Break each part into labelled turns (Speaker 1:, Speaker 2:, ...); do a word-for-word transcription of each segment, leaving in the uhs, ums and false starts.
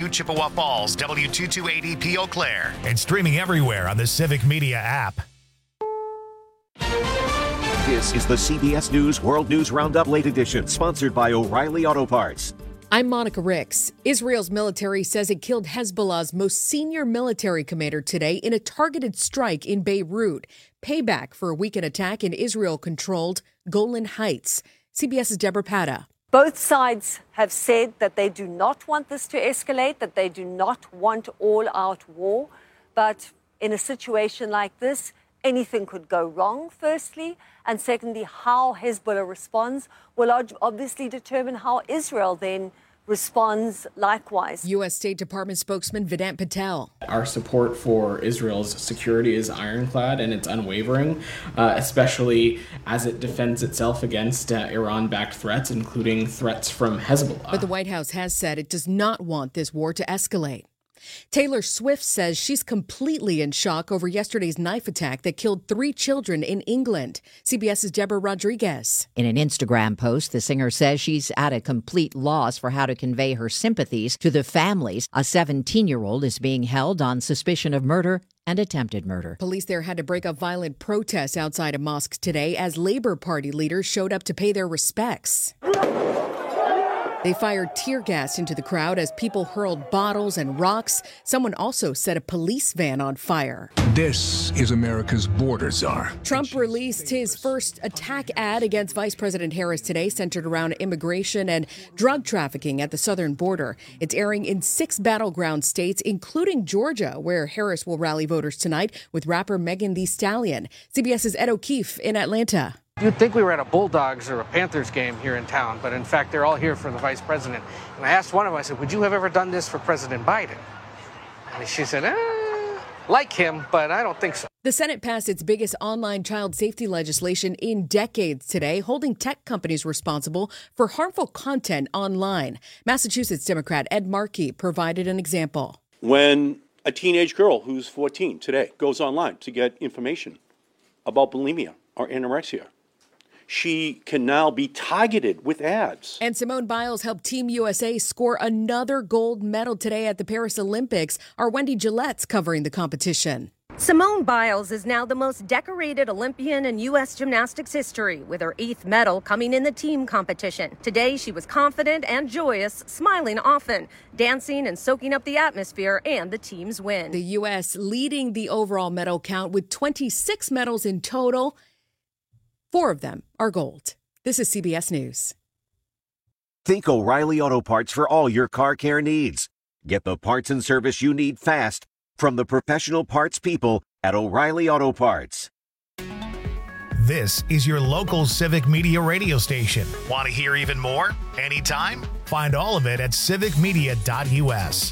Speaker 1: two Chippewa Falls, W two two eight zero P Eau Claire.
Speaker 2: And streaming everywhere on the Civic Media app.
Speaker 3: This is the C B S News World News Roundup Late Edition, sponsored by O'Reilly Auto Parts.
Speaker 4: I'm Monica Ricks. Israel's military says it killed Hezbollah's most senior military commander today in a targeted strike in Beirut. Payback for a weekend attack in Israel-controlled Golan Heights. CBS's Deborah Patta.
Speaker 5: Both sides have said that they do not want this to escalate, that they do not want all-out war. But in a situation like this, anything could go wrong, firstly. And secondly, how Hezbollah responds will obviously determine how Israel then responds likewise.
Speaker 4: U S. State Department spokesman Vedant Patel.
Speaker 6: Our support for Israel's security is ironclad and it's unwavering, uh, especially as it defends itself against uh, Iran-backed threats, including threats from Hezbollah.
Speaker 4: But the White House has said it does not want this war to escalate. Taylor Swift says she's completely in shock over yesterday's knife attack that killed three children in England. CBS's Deborah Rodriguez.
Speaker 7: In an Instagram post, the singer says she's at a complete loss for how to convey her sympathies to the families. A seventeen-year-old is being held on suspicion of murder and attempted murder.
Speaker 4: Police there had to break up violent protests outside a mosque today as Labour Party leaders showed up to pay their respects. They fired tear gas into the crowd as people hurled bottles and rocks. Someone also set a police van on fire.
Speaker 8: This is America's border czar.
Speaker 4: Trump released his first attack ad against Vice President Harris today, centered around immigration and drug trafficking at the southern border. It's airing in six battleground states, including Georgia, where Harris will rally voters tonight with rapper Megan Thee Stallion. CBS's Ed O'Keefe in Atlanta.
Speaker 9: You'd think we were at a Bulldogs or a Panthers game here in town, but in fact, they're all here for the vice president. And I asked one of them, I said, would you have ever done this for President Biden? And she said, eh, like him, but I don't think so.
Speaker 4: The Senate passed its biggest online child safety legislation in decades today, holding tech companies responsible for harmful content online. Massachusetts Democrat Ed Markey provided an example.
Speaker 10: When a teenage girl who's fourteen today goes online to get information about bulimia or anorexia, she can now be targeted with ads.
Speaker 4: And Simone Biles helped Team U S A score another gold medal today at the Paris Olympics. Our Wendy Gillette's covering the competition.
Speaker 11: Simone Biles is now the most decorated Olympian in U S gymnastics history, with her eighth medal coming in the team competition. Today, she was confident and joyous, smiling often, dancing and soaking up the atmosphere and the team's win.
Speaker 4: The U S leading the overall medal count with twenty-six medals in total. Four of them are gold. This is C B S News.
Speaker 3: Think O'Reilly Auto Parts for all your car care needs. Get the parts and service you need fast from the professional parts people at O'Reilly Auto Parts.
Speaker 2: This is your local Civic Media radio station.
Speaker 1: Want to hear even more? Anytime?
Speaker 2: Find all of it at civic media dot U S.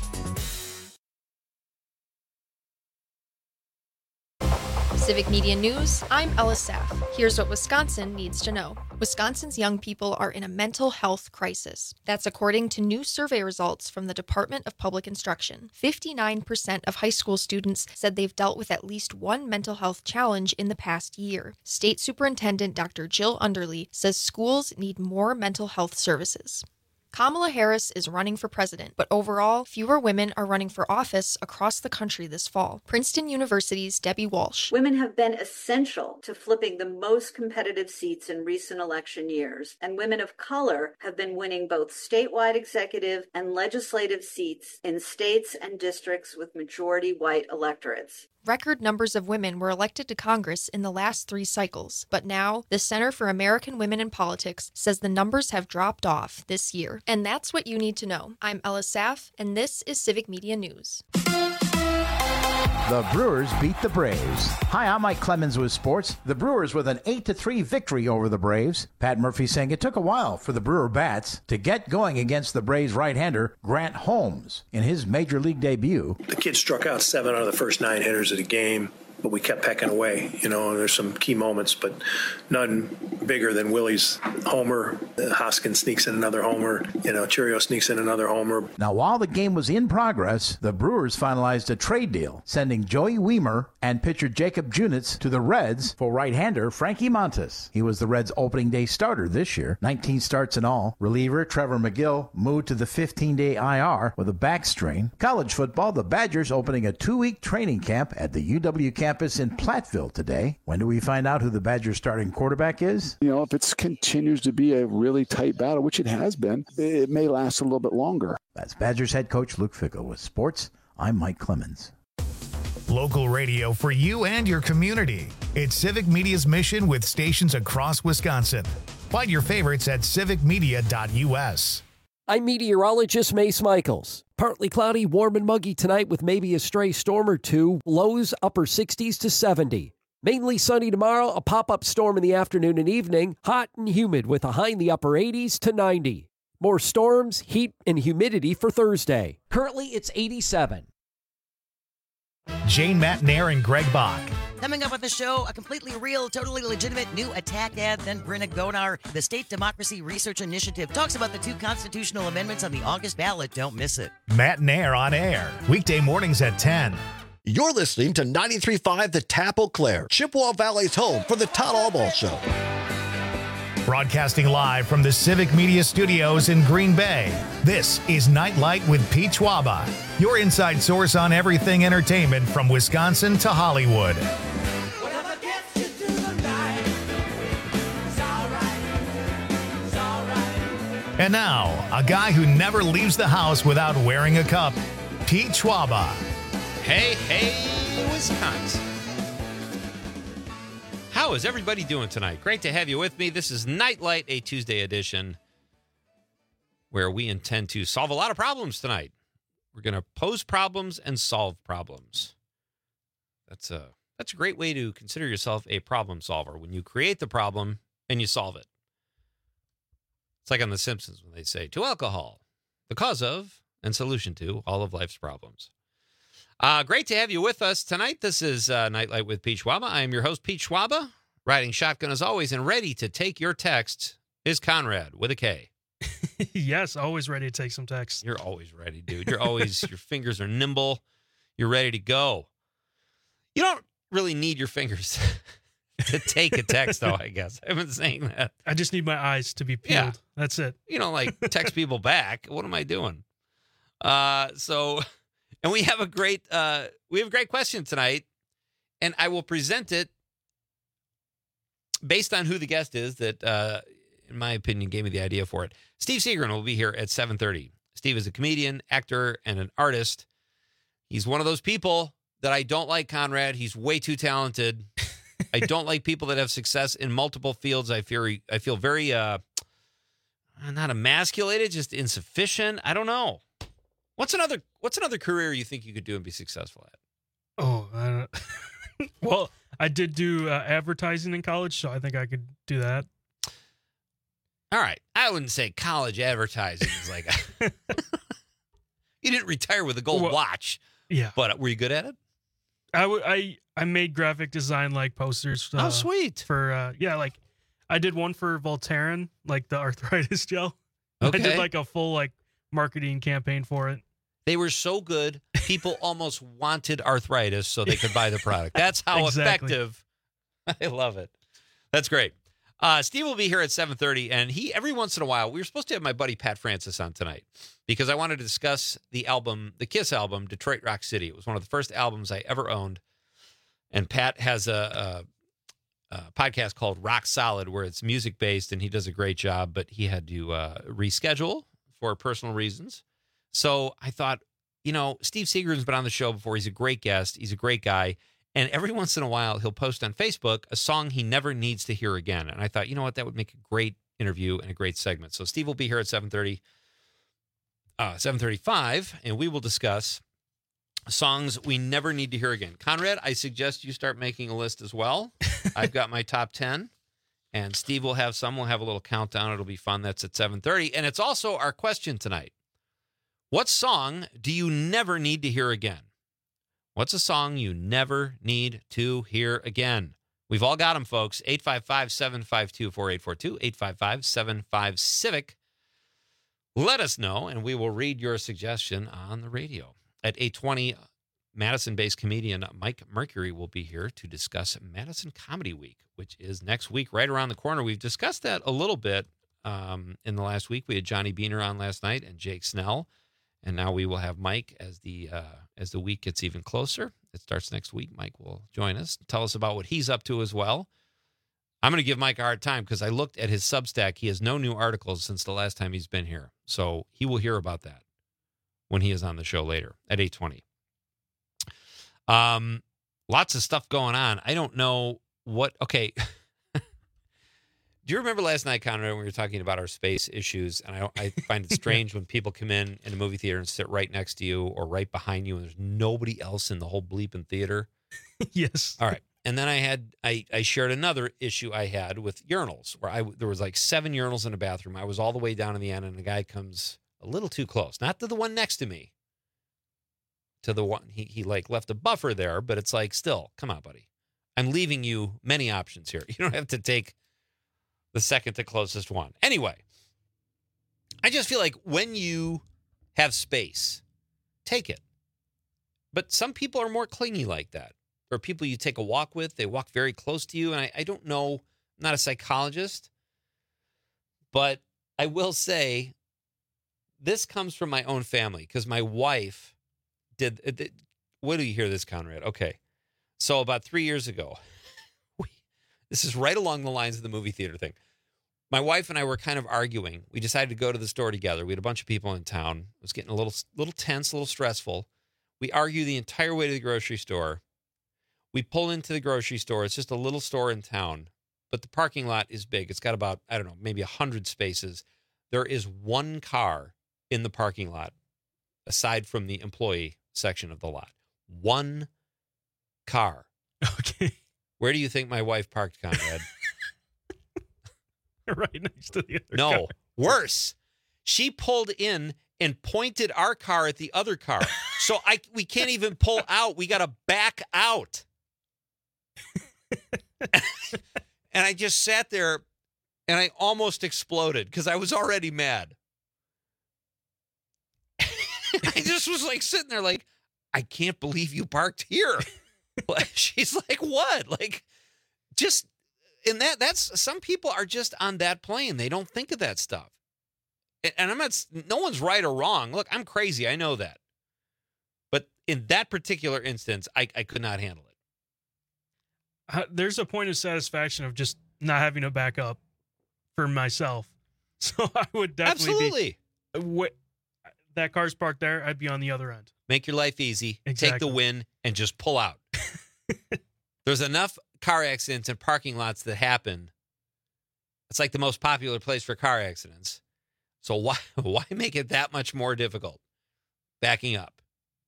Speaker 12: Civic Media News, I'm Ella Saff. Here's what Wisconsin needs to know. Wisconsin's young people are in a mental health crisis. That's according to new survey results from the Department of Public Instruction. fifty-nine percent of high school students said they've dealt with at least one mental health challenge in the past year. State Superintendent Doctor Jill Underly says schools need more mental health services. Kamala Harris is running for president, but overall, fewer women are running for office across the country this fall. Princeton University's Debbie Walsh.
Speaker 13: Women have been essential to flipping the most competitive seats in recent election years, and women of color have been winning both statewide executive and legislative seats in states and districts with majority white electorates.
Speaker 12: Record numbers of women were elected to Congress in the last three cycles, but now the Center for American Women in Politics says the numbers have dropped off this year. And that's what you need to know. I'm Ella Saff, and this is Civic Media News.
Speaker 14: The Brewers beat the Braves. Hi, I'm Mike Clemens with sports. The Brewers with an eight to three victory over the Braves. Pat Murphy saying it took a while for the Brewer bats to get going against the Braves right-hander Grant Holmes in his Major League debut.
Speaker 15: The kid struck out seven out of the first nine hitters of the game. but we kept pecking away, you know, and there's some key moments, but none bigger than Willie's homer. Hoskins sneaks in another homer, you know, Churio sneaks in another homer.
Speaker 14: Now, while the game was in progress, the Brewers finalized a trade deal, sending Joey Wiemer and pitcher Jacob Junitz to the Reds for right-hander Frankie Montas. He was the Reds' opening day starter this year, nineteen starts in all. Reliever Trevor McGill moved to the fifteen-day I R with a back strain. College football, the Badgers opening a two-week training camp at the U W campus in Platteville today. When do we find out who the Badgers' starting quarterback is?
Speaker 16: You know, if it continues to be a really tight battle, which it has been, it may last a little bit longer.
Speaker 14: That's Badgers head coach Luke Fickell with sports. I'm Mike Clemens.
Speaker 2: Local radio for you and your community. It's Civic Media's mission with stations across Wisconsin. Find your favorites at civic media dot u s.
Speaker 17: I'm meteorologist Mace Michaels. Partly cloudy, warm and muggy tonight with maybe a stray storm or two. Lows upper sixties to seventy. Mainly sunny tomorrow, a pop-up storm in the afternoon and evening. Hot and humid with a high in the upper eighties to ninety. More storms, heat, and humidity for Thursday. Currently, it's eighty-seven.
Speaker 2: Jane Matnair and Greg Bach.
Speaker 18: Coming up on the show, a completely real, totally legitimate new attack ad. Then Brenna Gonar, the State Democracy Research Initiative, talks about the two constitutional amendments on the August ballot. Don't miss it.
Speaker 2: Matnair on air, weekday mornings at ten.
Speaker 19: You're listening to ninety-three point five The Tap Eau Claire, Chippewa Valley's home for the Todd Albaugh Show.
Speaker 2: Broadcasting live from the Civic Media Studios in Green Bay, this is Nightlight with Pete Schwaba, your inside source on everything entertainment from Wisconsin to Hollywood. And now, a guy who never leaves the house without wearing a cup, Pete Schwaba.
Speaker 20: Hey, hey, Wisconsin. How is everybody doing tonight? Great to have you with me. This is Nightlight, a Tuesday edition, where we intend to solve a lot of problems tonight. We're going to pose problems and solve problems. That's a, that's a great way to consider yourself a problem solver, when you create the problem and you solve it. It's like on The Simpsons when they say, to alcohol, the cause of and solution to all of life's problems. Uh, great to have you with us tonight. This is uh, Nightlight with Pete Schwaba. I am your host, Pete Schwaba, riding shotgun as always, and ready to take your text is Conrad with a K.
Speaker 21: Yes, always ready to take some text.
Speaker 20: You're always ready, dude. You're always, your fingers are nimble. You're ready to go. You don't really need your fingers to take a text, though, I guess. I've been saying that.
Speaker 21: I just need my eyes to be peeled.
Speaker 20: Yeah.
Speaker 21: That's it.
Speaker 20: You know, like text people back. What am I doing? Uh, so... And we have a great uh, we have a great question tonight, and I will present it based on who the guest is that, uh, in my opinion, gave me the idea for it. Steve Seagren will be here at seven thirty. Steve is a comedian, actor, and an artist. He's one of those people that I don't like, Conrad. He's way too talented. I don't like people that have success in multiple fields. I feel I feel very uh, not emasculated, just insufficient. I don't know. What's another What's another career you think you could do and be successful at?
Speaker 21: Oh, I don't, well, I did do uh, advertising in college, so I think I could do that.
Speaker 20: All right, I wouldn't say college advertising is like a, you didn't retire with a gold well, watch.
Speaker 21: Yeah,
Speaker 20: but were you good at it?
Speaker 21: I, w- I, I made graphic design like posters. Uh,
Speaker 20: oh, sweet!
Speaker 21: For uh, yeah, like I did one for Voltaren, like the arthritis gel.
Speaker 20: Okay.
Speaker 21: I did like a full like marketing campaign for it.
Speaker 20: They were so good, people almost wanted arthritis so they could buy the product. That's how exactly. effective. I love it. That's great. Uh, Steve will be here at seven thirty, and he, every once in a while, we were supposed to have my buddy Pat Francis on tonight because I wanted to discuss the album, the Kiss album, Detroit Rock City. It was one of the first albums I ever owned, and Pat has a, a, a podcast called Rock Solid where it's music-based, and he does a great job, but he had to uh, reschedule for personal reasons. So I thought, you know, Steve Seagren's been on the show before. He's a great guest. He's a great guy. And every once in a while, he'll post on Facebook a song he never needs to hear again. And I thought, you know what, that would make a great interview and a great segment. So Steve will be here at seven thirty, uh, seven thirty-five, and we will discuss songs we never need to hear again. Conrad, I suggest you start making a list as well. I've got my top ten, and Steve will have some. We'll have a little countdown. It'll be fun. That's at seven thirty. And it's also our question tonight. What song do you never need to hear again? What's a song you never need to hear again? We've all got them, folks. eight five five, seven five two, four eight four two, eight five five, seven five, Civic. Let us know, and we will read your suggestion on the radio. At eight twenty, Madison-based comedian Mike Mercury will be here to discuss Madison Comedy Week, which is next week, right around the corner. We've discussed that a little bit um, in the last week. We had Johnny Beaner on last night and Jake Snell. And now we will have Mike as the uh, as the week gets even closer. It starts next week. Mike will join us, tell us about what he's up to as well. I'm going to give Mike a hard time because I looked at his Substack. He has no new articles since the last time he's been here. So he will hear about that when he is on the show later at eight twenty. Um, lots of stuff going on. I don't know what, okay. Do you remember last night, Conrad, when we were talking about our space issues? And I, I find it strange when people come in in a movie theater and sit right next to you or right behind you, and there's nobody else in the whole bleeping theater.
Speaker 21: Yes.
Speaker 20: All right. And then I had I, I shared another issue I had with urinals, where I there was like seven urinals in a bathroom. I was all the way down in the end, and the guy comes a little too close, not to the one next to me, to the one he he like left a buffer there, but it's like, still, come on, buddy. I'm leaving you many options here. You don't have to take the second to closest one. Anyway, I just feel like when you have space, take it. But some people are more clingy like that. Or people you take a walk with, they walk very close to you. And I, I don't know, I'm not a psychologist, but I will say this comes from my own family because my wife did, did. What do you hear this, Conrad? Okay. So about three years ago, we, this is right along the lines of the movie theater thing. My wife and I were kind of arguing. We decided to go to the store together. We had a bunch of people in town. It was getting a little, little tense, a little stressful. We argued the entire way to the grocery store. We pull into the grocery store. It's just a little store in town, but the parking lot is big. It's got about, I don't know, maybe one hundred spaces. There is one car in the parking lot, aside from the employee section of the lot. One car.
Speaker 21: Okay.
Speaker 20: Where do you think my wife parked, Conrad?
Speaker 21: Right next to the other
Speaker 20: no,
Speaker 21: car.
Speaker 20: Worse. She pulled in and pointed our car at the other car. So I we can't even pull out. We got to back out. And I just sat there and I almost exploded because I was already mad. I just was like sitting there like, I can't believe you parked here. She's like, what? Like, just, and that, that's, some people are just on that plane. They don't think of that stuff. And I'm not, no one's right or wrong. Look, I'm crazy. I know that. But in that particular instance, I, I could not handle it.
Speaker 21: Uh, there's a point of satisfaction of just not having to back up for myself. So I would definitely
Speaker 20: Absolutely.
Speaker 21: be. Absolutely. That car's parked there. I'd be on the other end.
Speaker 20: Make your life easy.
Speaker 21: Exactly.
Speaker 20: Take the win and just pull out. There's enough car accidents and parking lots that happen. It's like the most popular place for car accidents. So why why make it that much more difficult? Backing up.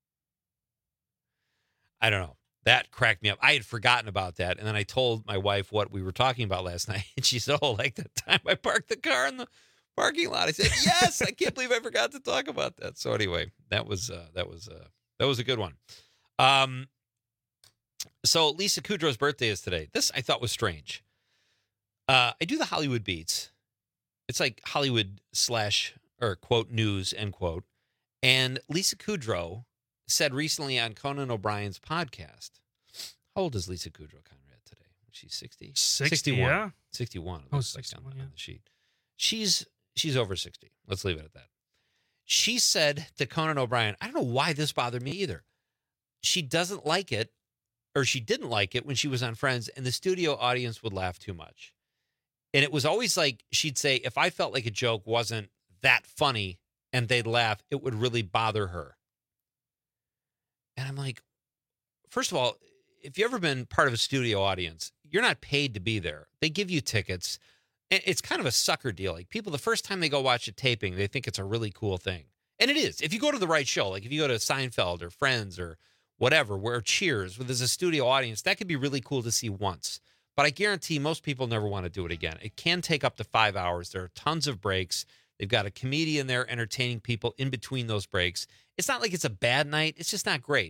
Speaker 20: I don't know. That cracked me up. I had forgotten about that. And then I told my wife what we were talking about last night. And she said, oh, like that time I parked the car in the parking lot. I said, yes, I can't believe I forgot to talk about that. So anyway, that was uh, that was uh, that was a good one. Um, so Lisa Kudrow's birthday is today. This I thought was strange. Uh, I do the Hollywood Beats. It's like Hollywood slash or quote news end quote. And Lisa Kudrow said recently on Conan O'Brien's podcast. How old is Lisa Kudrow, Conrad, today? She's sixty?
Speaker 21: sixty,
Speaker 20: sixty-one.
Speaker 21: yeah.
Speaker 20: sixty-one. It
Speaker 21: Oh,
Speaker 20: looks like
Speaker 21: sixty-one,
Speaker 20: on,
Speaker 21: yeah.
Speaker 20: on the sheet. She's she's over sixty. Let's leave it at that. She said to Conan O'Brien, I don't know why this bothered me either. She doesn't like it, or she didn't like it when she was on Friends, and the studio audience would laugh too much. And it was always like, she'd say, if I felt like a joke wasn't that funny and they'd laugh, it would really bother her. And I'm like, first of all, if you've ever been part of a studio audience, you're not paid to be there. They give you tickets. And it's kind of a sucker deal. Like people, the first time they go watch a taping, they think it's a really cool thing. And it is. If you go to the right show, like if you go to Seinfeld or Friends or whatever, where Cheers, where there's a studio audience, that could be really cool to see once. But I guarantee most people never want to do it again. It can take up to five hours. There are tons of breaks. They've got a comedian there entertaining people in between those breaks. It's not like it's a bad night. It's just not great.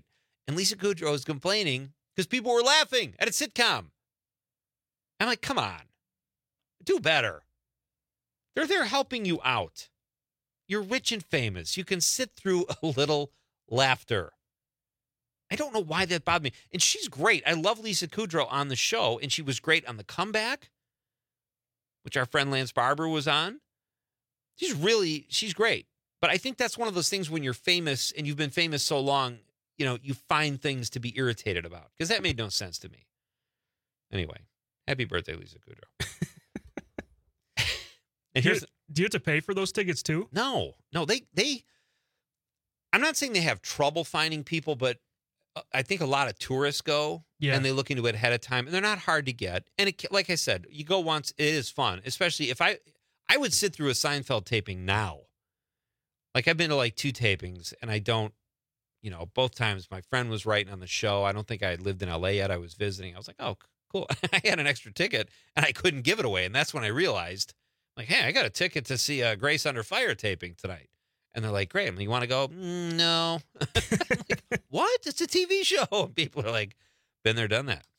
Speaker 20: And Lisa Kudrow is complaining because people were laughing at a sitcom. I'm like, come on. Do better. They're there helping you out. You're rich and famous. You can sit through a little laughter. I don't know why that bothered me. And she's great. I love Lisa Kudrow on the show, and she was great on The Comeback, which our friend Lance Barber was on. She's really, she's great. But I think that's one of those things when you're famous and you've been famous so long, you know, you find things to be irritated about, because that made no sense to me. Anyway, happy birthday, Lisa Kudrow. And
Speaker 21: do,
Speaker 20: here's,
Speaker 21: you, do you have to pay for those tickets too?
Speaker 20: No, no, they, they, I'm not saying they have trouble finding people, but I think a lot of tourists go
Speaker 21: yeah.
Speaker 20: and they look into it ahead of time, and they're not hard to get. And it, like I said, you go once, it is fun, especially if I, I would sit through a Seinfeld taping now. Like I've been to like two tapings, and I don't, you know, both times my friend was writing on the show. I don't think I had lived in L A yet. I was visiting. I was like, oh, cool. I had an extra ticket and I couldn't give it away. And that's when I realized, like, hey, I got a ticket to see a Grace Under Fire taping tonight. And they're like, great. You want to go? Mm, no. Like, what? It's a T V show. And people are like, been there, done that.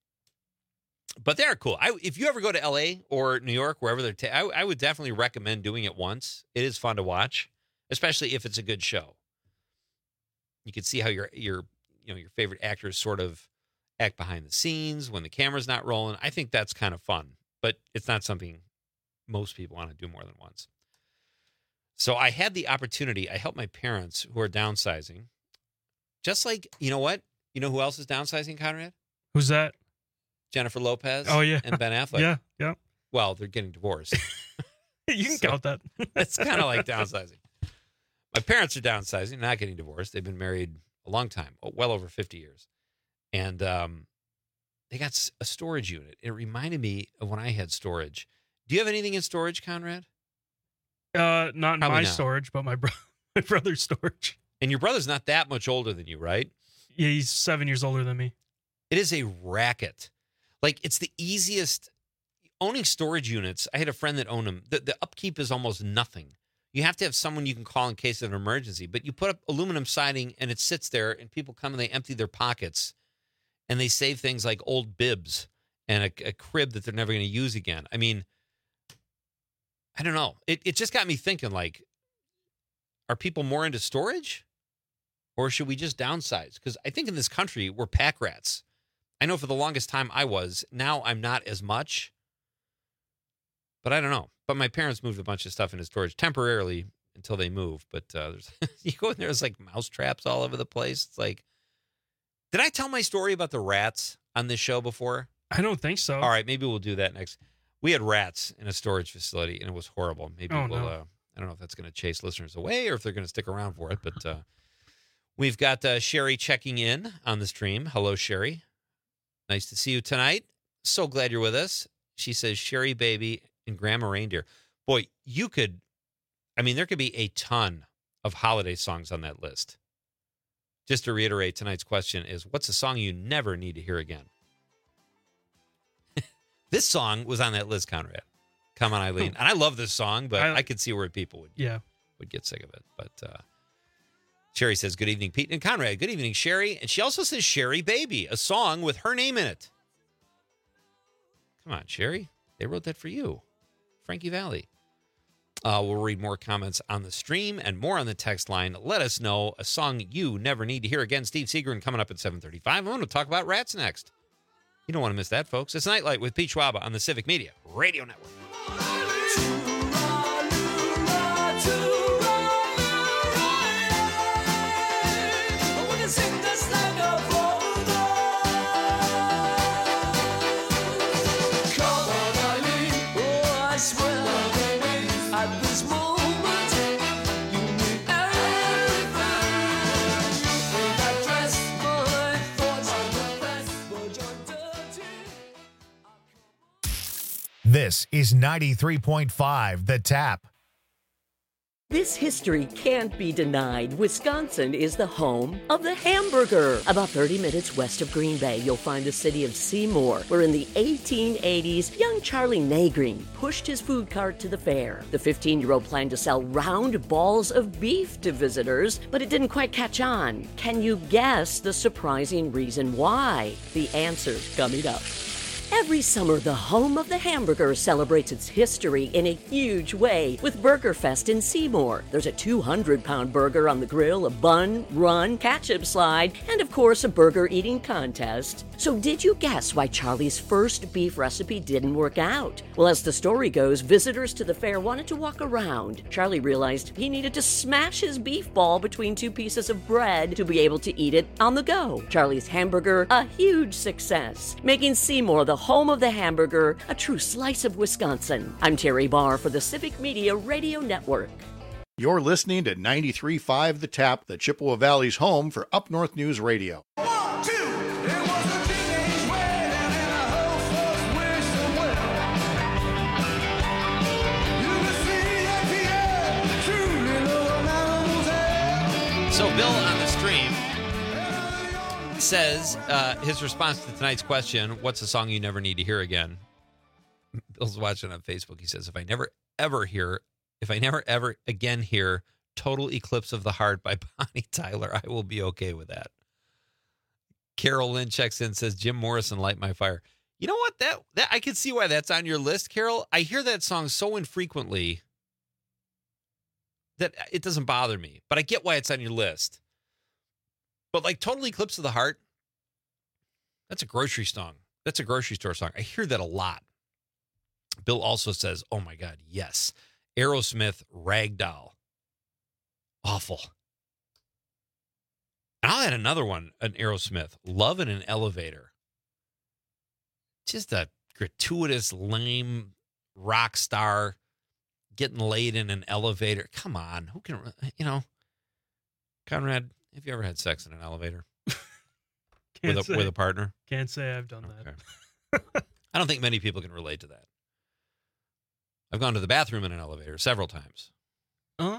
Speaker 20: But they're cool. I, if you ever go to L A or New York, wherever they're, ta- I, I would definitely recommend doing it once. It is fun to watch, especially if it's a good show. You can see how your your you know your favorite actors sort of act behind the scenes when the camera's not rolling. I think that's kind of fun, but it's not something most people want to do more than once. So I had the opportunity. I helped my parents who are downsizing. Just like, you know what? You know who else is downsizing, Conrad?
Speaker 21: Who's that?
Speaker 20: Jennifer Lopez.
Speaker 21: Oh, yeah.
Speaker 20: And Ben Affleck.
Speaker 21: Yeah, yeah.
Speaker 20: Well, they're getting divorced.
Speaker 21: You can
Speaker 20: So,
Speaker 21: count that.
Speaker 20: It's kind of like downsizing. My parents are downsizing, not getting divorced. They've been married a long time, well over fifty years. And um, they got s- a storage unit. It reminded me of when I had storage. Do you have anything in storage, Conrad?
Speaker 21: Uh, not in
Speaker 20: Probably
Speaker 21: my
Speaker 20: not.
Speaker 21: storage, but my bro- my brother's storage.
Speaker 20: And your brother's not that much older than you, right?
Speaker 21: Yeah, he's seven years older than me.
Speaker 20: It is a racket. Like, it's the easiest. Owning storage units, I had a friend that owned them. The, the upkeep is almost nothing. You have to have someone you can call in case of an emergency. But you put up aluminum siding, and it sits there, and people come and they empty their pockets, and they save things like old bibs and a, a crib that they're never going to use again. I mean, I don't know. It it just got me thinking, like, are people more into storage? Or should we just downsize? Because I think in this country, we're pack rats. I know for the longest time I was. Now I'm not as much. But I don't know. But my parents moved a bunch of stuff into storage temporarily until they move. But uh, there's, you go in there, there's like mouse traps all over the place. It's like, did I tell my story about the rats on this show before?
Speaker 21: I don't think so.
Speaker 20: All right, maybe we'll do that next. We had rats in a storage facility, and it was horrible. Maybe
Speaker 21: Oh,
Speaker 20: we'll,
Speaker 21: no.
Speaker 20: uh, I don't know if that's going to chase listeners away or if they're going to stick around for it. But uh, we've got uh, Sherry checking in on the stream. Hello, Sherry. Nice to see you tonight. So glad you're with us. She says, Sherry Baby and Grandma Reindeer. Boy, you could, I mean, there could be a ton of holiday songs on that list. Just to reiterate, tonight's question is, what's a song you never need to hear again? This song was on that list, Conrad. Come on, Eileen. And I love this song, but I, I could see where people would,
Speaker 21: Yeah.
Speaker 20: would get sick of it. But uh, Sherry says, good evening, Pete and Conrad. Good evening, Sherry. And she also says, Sherry Baby, a song with her name in it. Come on, Sherry. They wrote that for you. Frankie Valli. Uh, we'll read more comments on the stream and more on the text line. Let us know a song you never need to hear again. Steve Seagren coming up at seven thirty-five. I'm going to talk about rats next. You don't want to miss that, folks. It's Nightlight with Pete Schwaba on the Civic Media Radio Network.
Speaker 2: This is ninety-three point five The Tap.
Speaker 5: This history can't be denied. Wisconsin is the home of the hamburger. About thirty minutes west of Green Bay, you'll find the city of Seymour, where in the eighteen eighties, young Charlie Nagreen pushed his food cart to the fair. The fifteen-year-old planned to sell round balls of beef to visitors, but it didn't quite catch on. Can you guess the surprising reason why? The answer's coming up. Every summer, the home of the hamburger celebrates its history in a huge way with Burger Fest in Seymour. There's a two hundred pound burger on the grill, a bun, run, ketchup slide, and of course, a burger eating contest. So did you guess why Charlie's first beef recipe didn't work out? Well, as the story goes, visitors to the fair wanted to walk around. Charlie realized he needed to smash his beef ball between two pieces of bread to be able to eat it on the go. Charlie's hamburger, a huge success, making Seymour the home of the hamburger, a true slice of Wisconsin. I'm Terry Barr for the Civic Media Radio Network.
Speaker 22: You're listening to ninety-three point five The Tap, the Chippewa Valley's home for Up North News Radio.
Speaker 23: One, two, it was a teenage wedding and a whole folks wished them well. You can see that the air truly low animals.
Speaker 20: So Bill on the stream says uh, his response to tonight's question, what's a song you never need to hear again? Bill's watching on Facebook. He says, if I never ever hear, if I never ever again hear Total Eclipse of the Heart by Bonnie Tyler, I will be okay with that. Carol Lynn checks in, says Jim Morrison, Light My Fire. You know what? That that I can see why that's on your list, Carol. I hear that song so infrequently that it doesn't bother me, but I get why it's on your list. But like Total Eclipse of the Heart, that's a grocery song. That's a grocery store song. I hear that a lot. Bill also says, oh my God, yes. Aerosmith, Ragdoll. Awful. And I'll add another one, an Aerosmith, Love in an Elevator. Just a gratuitous, lame rock star getting laid in an elevator. Come on. Who can, you know, Conrad, have you ever had sex in an elevator with a,
Speaker 21: say,
Speaker 20: with a partner?
Speaker 21: Can't say I've done
Speaker 20: okay.
Speaker 21: that.
Speaker 20: I don't think many people can relate to that. I've gone to the bathroom in an elevator several times.
Speaker 21: Uh?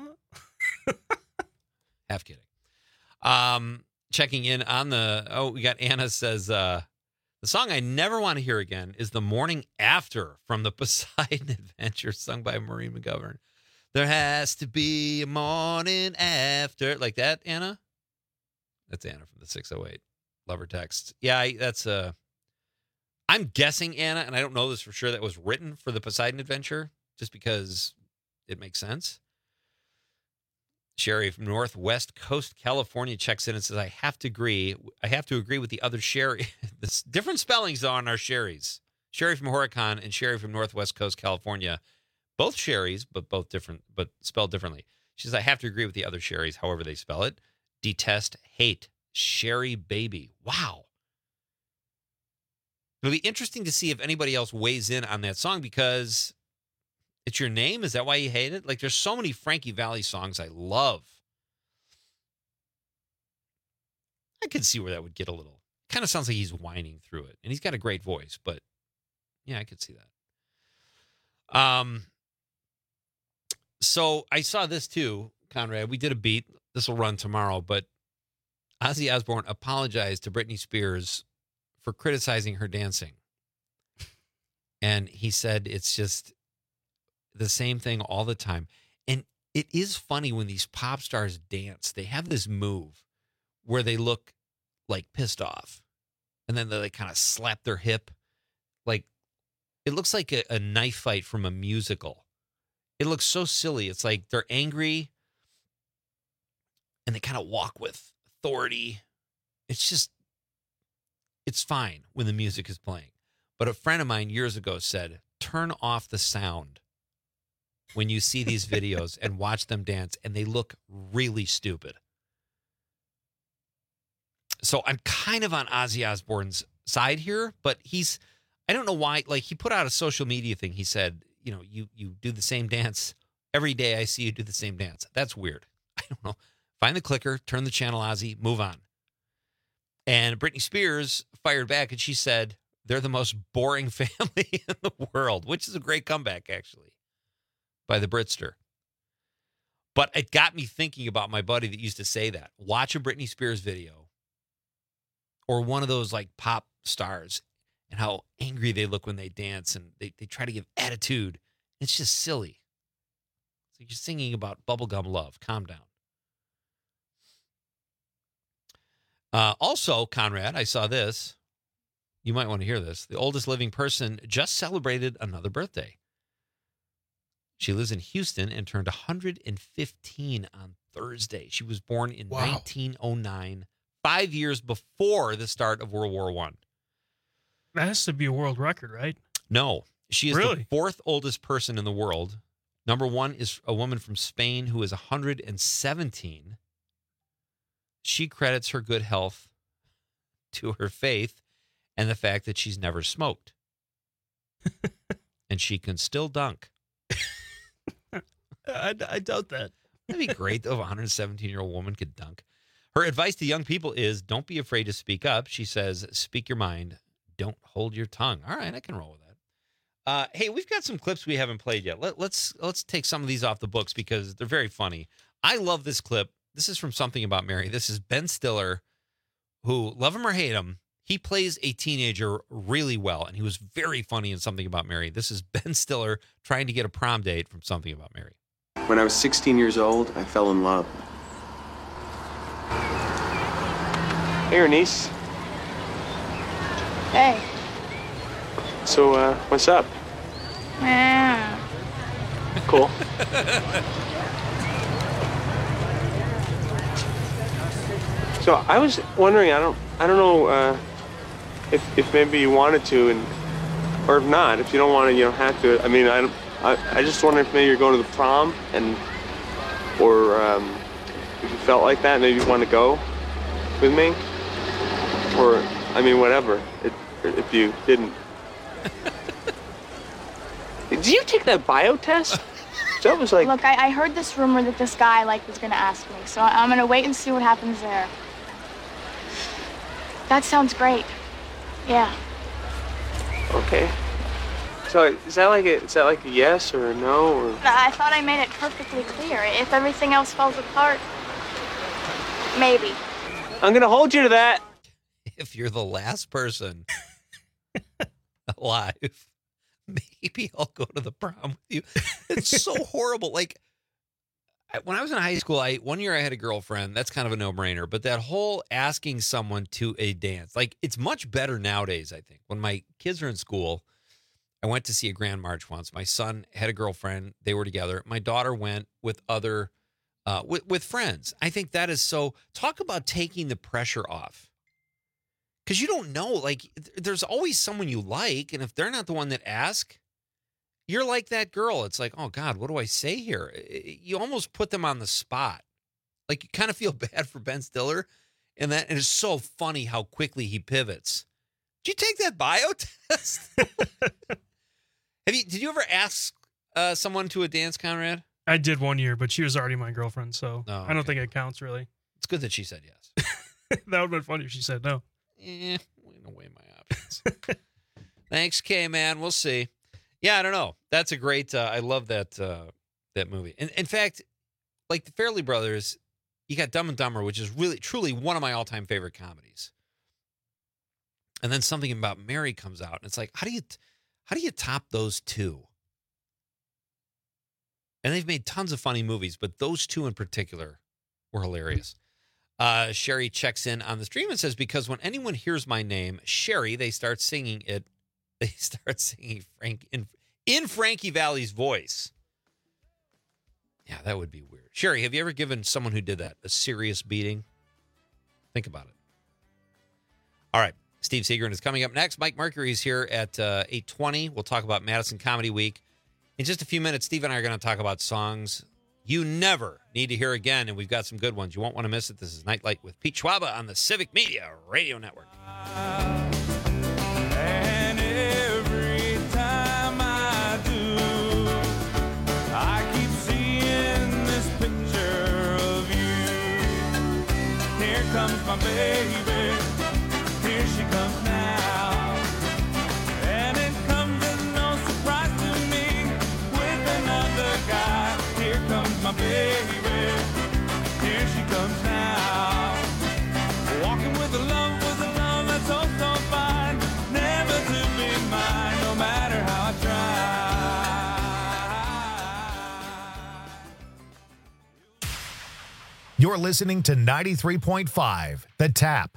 Speaker 20: Half kidding. Um, checking in on the, oh, we got Anna says, uh, the song I never want to hear again is The Morning After from the Poseidon Adventure, sung by Maureen McGovern. There has to be a morning after. Like that, Anna? That's Anna from the six oh eight. Love her text. Yeah, I, that's uh I'm guessing, Anna, and I don't know this for sure, that was written for the Poseidon Adventure, just because it makes sense. Sherry from Northwest Coast, California checks in and says, I have to agree. I have to agree with the other Sherry. This different spellings on our Sherrys. Sherry from Horicon and Sherry from Northwest Coast, California. Both Sherrys, but both different, but spelled differently. She says, I have to agree with the other Sherrys, however they spell it. Detest, hate, Sherry baby. Wow. It'll be interesting to see if anybody else weighs in on that song, because it's your name. Is that why you hate it? Like, there's so many Frankie Valli songs I love. I could see where that would get a little, kind of sounds like he's whining through it. And he's got a great voice, but yeah, I could see that. Um, so I saw this too, Conrad. We did a beat. This will run tomorrow, but Ozzy Osbourne apologized to Britney Spears for criticizing her dancing. And he said it's just the same thing all the time. And it is funny when these pop stars dance, they have this move where they look like pissed off. And then they like kind of slap their hip. Like, it looks like a, a knife fight from a musical. It looks so silly. It's like they're angry and they kind of walk with authority. It's just, it's fine when the music is playing. But a friend of mine years ago said, turn off the sound when you see these videos and watch them dance, and they look really stupid. So I'm kind of on Ozzy Osbourne's side here, but he's, I don't know why, like he put out a social media thing. He said, you know, you, you do the same dance every day. I see you do the same dance. That's weird. I don't know. Find the clicker, turn the channel, Ozzy, move on. And Britney Spears fired back and she said, they're the most boring family in the world, which is a great comeback, actually, by the Britster. But it got me thinking about my buddy that used to say that. Watch a Britney Spears video or one of those like pop stars and how angry they look when they dance and they, they try to give attitude. It's just silly. So you're singing about bubblegum love. Calm down. Uh, also, Conrad, I saw this. You might want to hear this. The oldest living person just celebrated another birthday. She lives in Houston and turned one hundred fifteen on Thursday. She was born in wow. nineteen oh nine, five years before the start of World War One.
Speaker 21: That has to be a world record, right?
Speaker 20: No. She is
Speaker 21: really?
Speaker 20: the fourth oldest person in the world. Number one is a woman from Spain who is one hundred seventeen. She credits her good health to her faith and the fact that she's never smoked. And she can still dunk.
Speaker 21: I, I doubt that.
Speaker 20: That'd be great, though, if a one hundred seventeen-year-old woman could dunk. Her advice to young people is don't be afraid to speak up. She says, speak your mind. Don't hold your tongue. All right, I can roll with that. Uh, hey, we've got some clips we haven't played yet. Let, let's let's take some of these off the books because they're very funny. I love this clip. This is from Something About Mary. This is Ben Stiller, who, love him or hate him, he plays a teenager really well, and he was very funny in Something About Mary. This is Ben Stiller trying to get a prom date from Something About Mary.
Speaker 6: When I was sixteen years old, I fell in love. Hey, Ernice.
Speaker 7: Hey.
Speaker 6: So, uh, what's up?
Speaker 7: Yeah.
Speaker 6: Cool. So I was wondering, I don't, I don't know uh, if, if maybe you wanted to, and or if not, if you don't want to, you don't have to. I mean, I, I, I just wonder if maybe you're going to the prom, and or um, if you felt like that, maybe you want to go with me, or I mean, whatever. It, if you didn't. Did you take that bio test? That was like.
Speaker 7: Look, I, I heard this rumor that this guy like was gonna ask me, so I'm gonna wait and see what happens there. That sounds great. Yeah.
Speaker 6: Okay. So is that like a is that like a yes or a no or?
Speaker 7: I thought I made it perfectly clear. If everything else falls apart, maybe.
Speaker 6: I'm gonna hold you to that.
Speaker 20: If you're the last person alive, maybe I'll go to the prom with you. It's so horrible. Like I, when I was in high school, I one year I had a girlfriend. That's kind of a no-brainer. But that whole asking someone to a dance, like it's much better nowadays, I think. When my kids are in school, I went to see a grand march once. My son had a girlfriend. They were together. My daughter went with other, uh, with, with friends. I think that is so, talk about taking the pressure off. Because you don't know, like, there's always someone you like, and if they're not the one that asks, you're like that girl. It's like, oh, God, what do I say here? You almost put them on the spot. Like, you kind of feel bad for Ben Stiller, and that and it's so funny how quickly he pivots. Did you take that bio test? Have you? Did you ever ask uh, someone to a dance, Conrad?
Speaker 21: I did one year, but she was already my girlfriend, so
Speaker 20: oh, okay.
Speaker 21: I don't think it counts, really.
Speaker 20: It's good that she said yes.
Speaker 21: That would have been funny if she said no.
Speaker 20: Eh, I'm going to weigh my options. Thanks, K-Man. We'll see. Yeah, I don't know. That's a great, uh, I love that uh, that movie. In, in fact, like the Farrelly Brothers, you got Dumb and Dumber, which is really, truly one of my all-time favorite comedies. And then Something About Mary comes out, and it's like, how do you, how do you top those two? And they've made tons of funny movies, but those two in particular were hilarious. Uh, Sherry checks in on the stream and says, because when anyone hears my name, Sherry, they start singing it. They start singing Frank in, in Frankie Valli's voice. Yeah, that would be weird. Sherry, have you ever given someone who did that a serious beating? Think about it. All right. Steve Seagren is coming up next. Mike Mercury is here at uh, eight twenty. We'll talk about Madison Comedy Week. In just a few minutes, Steve and I are going to talk about songs you never need to hear again, and we've got some good ones. You won't want to miss it. This is Nightlight with Pete Schwaba on the Civic Media Radio Network.
Speaker 23: And every time I do, I keep seeing this picture of you. Here comes my baby, here she comes now. And it comes as no surprise to me with another guy. Here comes my baby.
Speaker 2: You're listening to ninety-three point five, The Tap.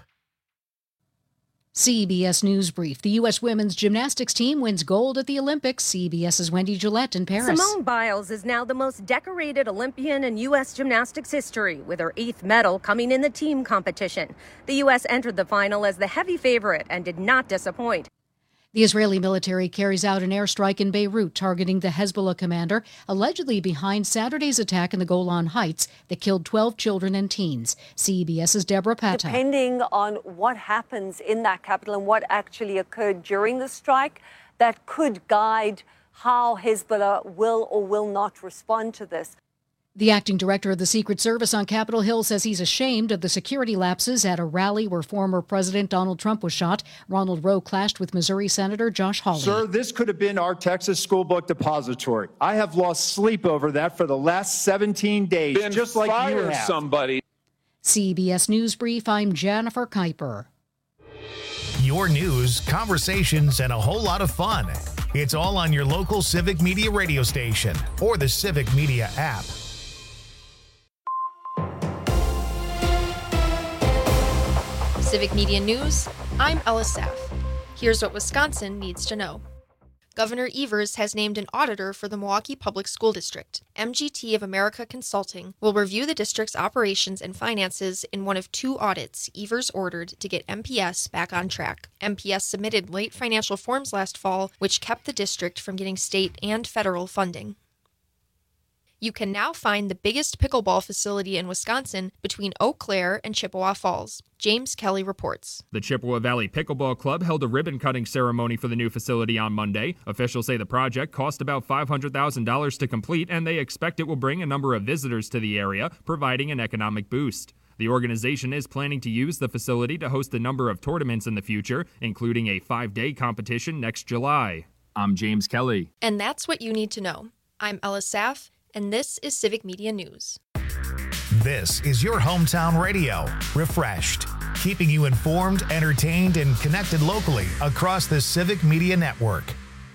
Speaker 8: C B S News Brief. The U S women's gymnastics team wins gold at the Olympics. CBS's Wendy Gillette in Paris.
Speaker 11: Simone Biles is now the most decorated Olympian in U S gymnastics history, with her eighth medal coming in the team competition. The U S entered the final as the heavy favorite and did not disappoint.
Speaker 8: The Israeli military carries out an airstrike in Beirut targeting the Hezbollah commander, allegedly behind Saturday's attack in the Golan Heights that killed twelve children and teens. CBS's Deborah Patta.
Speaker 9: Depending on what happens in that capital and what actually occurred during the strike, that could guide how Hezbollah will or will not respond to this.
Speaker 8: The acting director of the Secret Service on Capitol Hill says he's ashamed of the security lapses at a rally where former President Donald Trump was shot. Ronald Rowe clashed with Missouri Senator Josh Hawley.
Speaker 10: Sir, this could have been our Texas school book depository. I have lost sleep over that for the last seventeen days,
Speaker 24: then
Speaker 10: just like you have.
Speaker 24: Somebody.
Speaker 8: C B S News Brief, I'm Jennifer Kuiper.
Speaker 2: Your news, conversations, and a whole lot of fun. It's all on your local Civic Media radio station or the Civic Media app.
Speaker 12: Civic Media News, I'm Ella Saff. Here's what Wisconsin needs to know. Governor Evers has named an auditor for the Milwaukee Public School District. M G T of America Consulting will review the district's operations and finances in one of two audits Evers ordered to get M P S back on track. M P S submitted late financial forms last fall, which kept the district from getting state and federal funding. You can now find the biggest pickleball facility in Wisconsin between Eau Claire and Chippewa Falls. James Kelly reports.
Speaker 25: The Chippewa Valley Pickleball Club held a ribbon-cutting ceremony for the new facility on Monday. Officials say the project cost about five hundred thousand dollars to complete, and they expect it will bring a number of visitors to the area, providing an economic boost. The organization is planning to use the facility to host a number of tournaments in the future, including a five-day competition next July. I'm James Kelly.
Speaker 12: And that's what you need to know. I'm Ella Saff, and this is Civic Media News.
Speaker 2: This is your hometown radio, refreshed, keeping you informed, entertained, and connected locally across the Civic Media Network.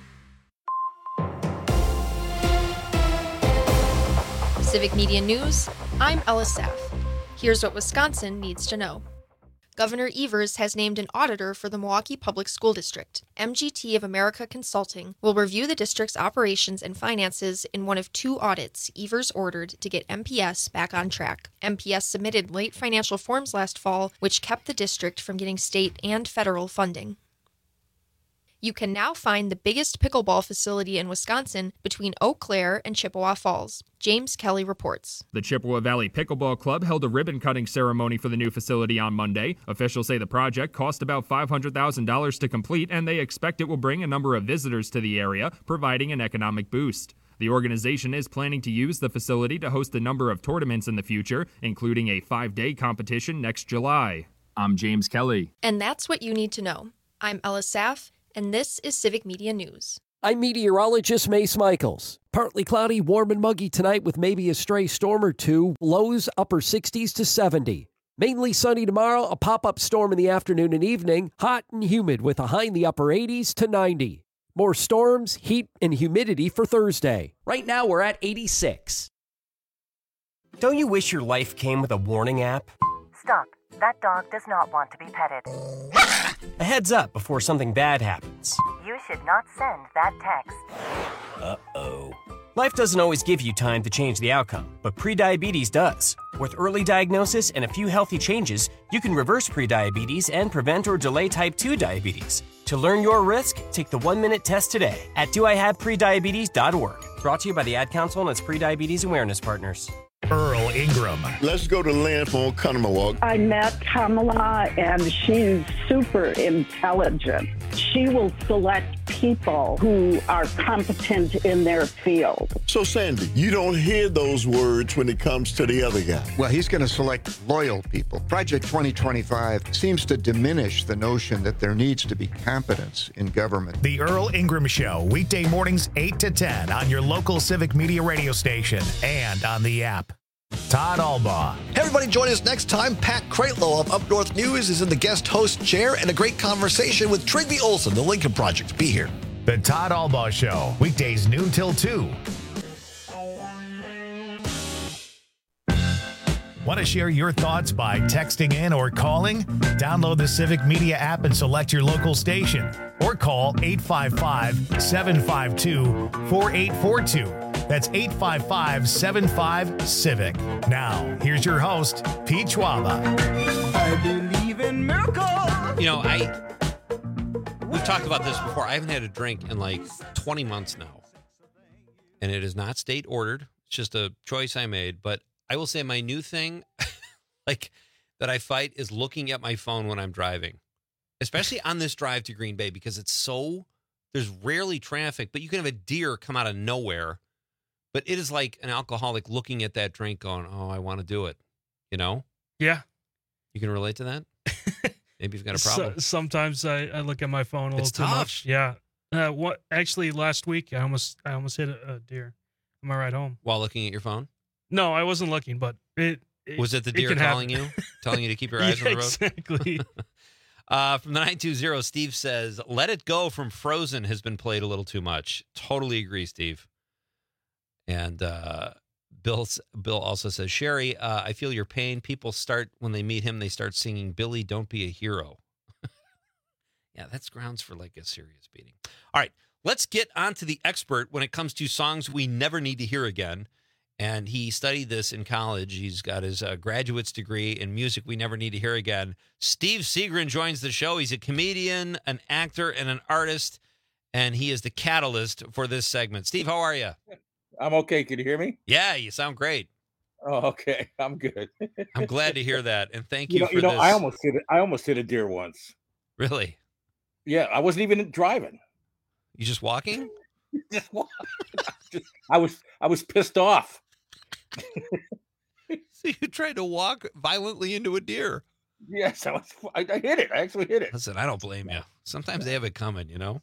Speaker 12: Civic Media News, I'm Ella Saff. Here's what Wisconsin needs to know. Governor Evers has named an auditor for the Milwaukee Public School District. M G T of America Consulting will review the district's operations and finances in one of two audits Evers ordered to get M P S back on track. M P S submitted late financial forms last fall, which kept the district from getting state and federal funding. You can now find the biggest pickleball facility in Wisconsin between Eau Claire and Chippewa Falls. James Kelly reports.
Speaker 25: The Chippewa Valley Pickleball Club held a ribbon-cutting ceremony for the new facility on Monday. Officials say the project cost about five hundred thousand dollars to complete, and they expect it will bring a number of visitors to the area, providing an economic boost. The organization is planning to use the facility to host a number of tournaments in the future, including a five-day competition next July. I'm James Kelly.
Speaker 12: And that's what you need to know. I'm Ella Saff, and this is Civic Media News.
Speaker 17: I'm meteorologist Mace Michaels. Partly cloudy, warm and muggy tonight with maybe a stray storm or two. Lows upper sixties to seventy. Mainly sunny tomorrow, a pop-up storm in the afternoon and evening. Hot and humid with a high in the upper eighties to ninety. More storms, heat, and humidity for Thursday.
Speaker 26: Right now we're at eighty-six. Don't you wish your life came with a warning app?
Speaker 27: Stop. That dog does not want to be petted.
Speaker 26: A heads up before something bad happens.
Speaker 27: You should not send that text.
Speaker 26: Uh-oh. Life doesn't always give you time to change the outcome, but prediabetes does. With early diagnosis and a few healthy changes, you can reverse prediabetes and prevent or delay type two diabetes. To learn your risk, take the one-minute test today at do I have prediabetes dot org. Brought to you by the Ad Council and its Prediabetes Awareness Partners.
Speaker 2: Earl Ingram.
Speaker 28: Let's go to Lynn for Oconomowoc.
Speaker 29: I met Kamala, and she's super intelligent. She will select people who are competent in their field.
Speaker 28: So, Sandy, you don't hear those words when it comes to the other guy.
Speaker 30: Well, he's going to select loyal people. Project twenty twenty-five seems to diminish the notion that there needs to be competence in government.
Speaker 2: The Earl Ingram Show, weekday mornings eight to ten on your local Civic Media radio station and on the app. Todd Albaugh.
Speaker 19: Hey, everybody, join us next time. Pat Kreitlow of Up North News is in the guest host chair, and a great conversation with Trygve Olsen, the Lincoln Project. Be here.
Speaker 2: The Todd Albaugh Show, weekdays noon till two. Want to share your thoughts by texting in or calling? Download the Civic Media app and select your local station. Or call eight five five, seven five two, four eight four two. That's eight five five, seven five, Civic. Now, here's your host, Pete Schwaba.
Speaker 23: I believe in miracles.
Speaker 20: You know, I we've talked about this before. I haven't had a drink in like twenty months now. And it is not state ordered. It's just a choice I made. But I will say my new thing, like, that I fight is looking at my phone when I'm driving. Especially on this drive to Green Bay, because it's so, there's rarely traffic, but you can have a deer come out of nowhere. But it is like an alcoholic looking at that drink going, oh, I want to do it. You know?
Speaker 21: Yeah.
Speaker 20: You can relate to that? Maybe you've got a problem.
Speaker 21: So, sometimes I, I look at my phone a
Speaker 20: It's
Speaker 21: little too
Speaker 20: tough.
Speaker 21: much. Yeah. Uh, what? Actually, last week, I almost I almost hit a, a deer on my ride home.
Speaker 20: While looking at your phone?
Speaker 21: No, I wasn't looking, but it. it
Speaker 20: Was it the
Speaker 21: it
Speaker 20: deer
Speaker 21: can
Speaker 20: calling
Speaker 21: happen.
Speaker 20: you? Telling you to keep your eyes
Speaker 21: Yeah,
Speaker 20: on the road?
Speaker 21: Exactly.
Speaker 20: Uh, from the nine two zero, Steve says, Let It Go from Frozen has been played a little too much. Totally agree, Steve. And uh, Bill, Bill also says, Sherry, uh, I feel your pain. People start, when they meet him, they start singing, Billy, don't be a hero. Yeah, that's grounds for like a serious beating. All right, let's get on to the expert when it comes to songs we never need to hear again. And he studied this in college. He's got his uh, graduate's degree in music we never need to hear again. Steve Seagren joins the show. He's a comedian, an actor, and an artist, and he is the catalyst for this segment. Steve, how are you?
Speaker 1: I'm okay. Can you hear me?
Speaker 20: Yeah, you sound great.
Speaker 1: Oh, okay. I'm good.
Speaker 20: I'm glad to hear that, and thank
Speaker 1: You
Speaker 20: you,
Speaker 1: know,
Speaker 20: for
Speaker 1: you know,
Speaker 20: this.
Speaker 1: I almost hit it. I almost hit a deer once.
Speaker 20: Really?
Speaker 1: Yeah, I wasn't even driving.
Speaker 20: You just walking?
Speaker 1: Just walking. Just- I was I was pissed off.
Speaker 20: So you tried to walk violently into a deer.
Speaker 1: Yes, I was. I, I hit it. I actually hit it.
Speaker 20: Listen, I don't blame you. Sometimes they have it coming, you know?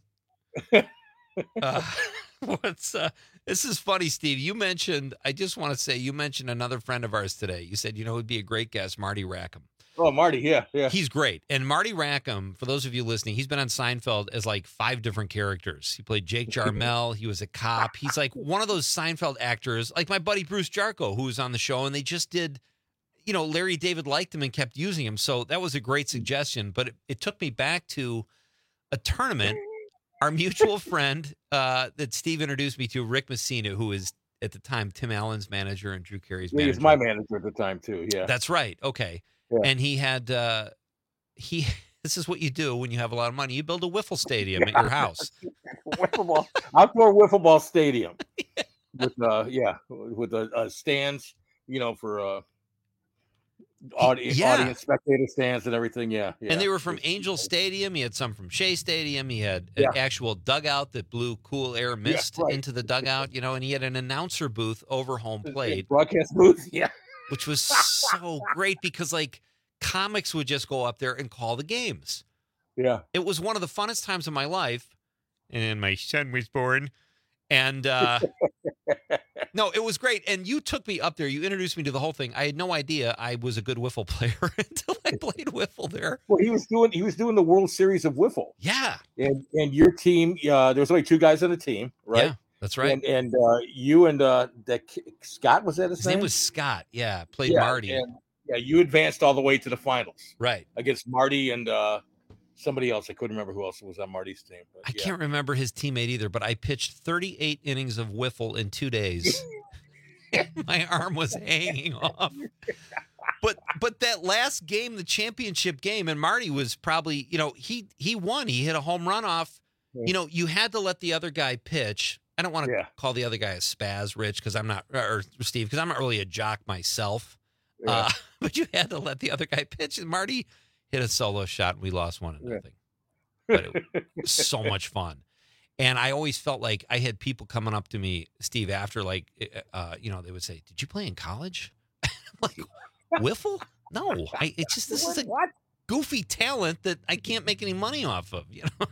Speaker 20: uh, what's uh, this is funny, Steve. You mentioned, I just want to say, you mentioned another friend of ours today. You said, you know, would be a great guest, Marty Rackham.
Speaker 1: Oh, Marty, yeah, yeah.
Speaker 20: He's great. And Marty Rackham, for those of you listening, he's been on Seinfeld as like five different characters. He played Jake Jarmel. He was a cop. He's like one of those Seinfeld actors, like my buddy Bruce Jarko, who was on the show, and they just did, you know, Larry David liked him and kept using him. So that was a great suggestion. But it, it took me back to a tournament. Our mutual friend uh, that Steve introduced me to, Rick Messina, who is at the time Tim Allen's manager and Drew Carey's
Speaker 1: He
Speaker 20: manager.
Speaker 1: was my manager at the time too. Yeah,
Speaker 20: That's right. Okay.
Speaker 1: Yeah.
Speaker 20: And he had, uh, he, this is what you do when you have a lot of money. You build a wiffle stadium at your house.
Speaker 1: wiffle ball, outdoor wiffle ball stadium. yeah. With uh, yeah, with the uh, stands, you know, for uh, audience,
Speaker 20: Yeah.
Speaker 1: audience, spectator stands and everything. Yeah, yeah.
Speaker 20: And they were from Angel Stadium. He had some from Shea Stadium. He had an
Speaker 1: Yeah.
Speaker 20: actual dugout that blew cool air mist
Speaker 1: right.
Speaker 20: into the dugout, you know, and he had an announcer booth over home plate,
Speaker 1: broadcast booth. Yeah.
Speaker 20: which was so great because like comics would just go up there and call the games.
Speaker 1: Yeah.
Speaker 20: It was one of the funnest times of my life. And then my son was born. And uh, no, it was great. And you took me up there. You introduced me to the whole thing. I had no idea I was a good wiffle player until I played wiffle there.
Speaker 1: Well, he was doing he was doing the World Series of wiffle.
Speaker 20: Yeah.
Speaker 1: And and your team, uh, there was only two guys on the team, right?
Speaker 20: Yeah, that's right.
Speaker 1: And and uh, you and uh, the Scott, was that his,
Speaker 20: His name was Scott. Yeah, played
Speaker 1: Yeah,
Speaker 20: Marty.
Speaker 1: and, yeah, you advanced all the way to the finals,
Speaker 20: Right.
Speaker 1: against Marty and uh, somebody else. I couldn't remember who else was on Marty's team. But
Speaker 20: I
Speaker 1: yeah.
Speaker 20: can't remember his teammate either, but I pitched thirty-eight innings of wiffle in two days. My arm was hanging off. But but that last game, the championship game, and Marty was probably, you know, he he won. He hit a home run off. You know, you had to let the other guy pitch. I don't want to
Speaker 1: Yeah.
Speaker 20: call the other guy a spaz, Rich, because I'm not, or Steve, because I'm not really a jock myself.
Speaker 1: Yeah.
Speaker 20: Uh, but you had to let the other guy pitch. And Marty hit a solo shot, and we lost one to nothing. But it was so much fun. And I always felt like I had people coming up to me, Steve, after like, uh, you know, they would say, "Did you play in college?" I'm like, wiffle? No, I. It's just this is a
Speaker 1: What?
Speaker 20: goofy talent that I can't make any money off of. You know?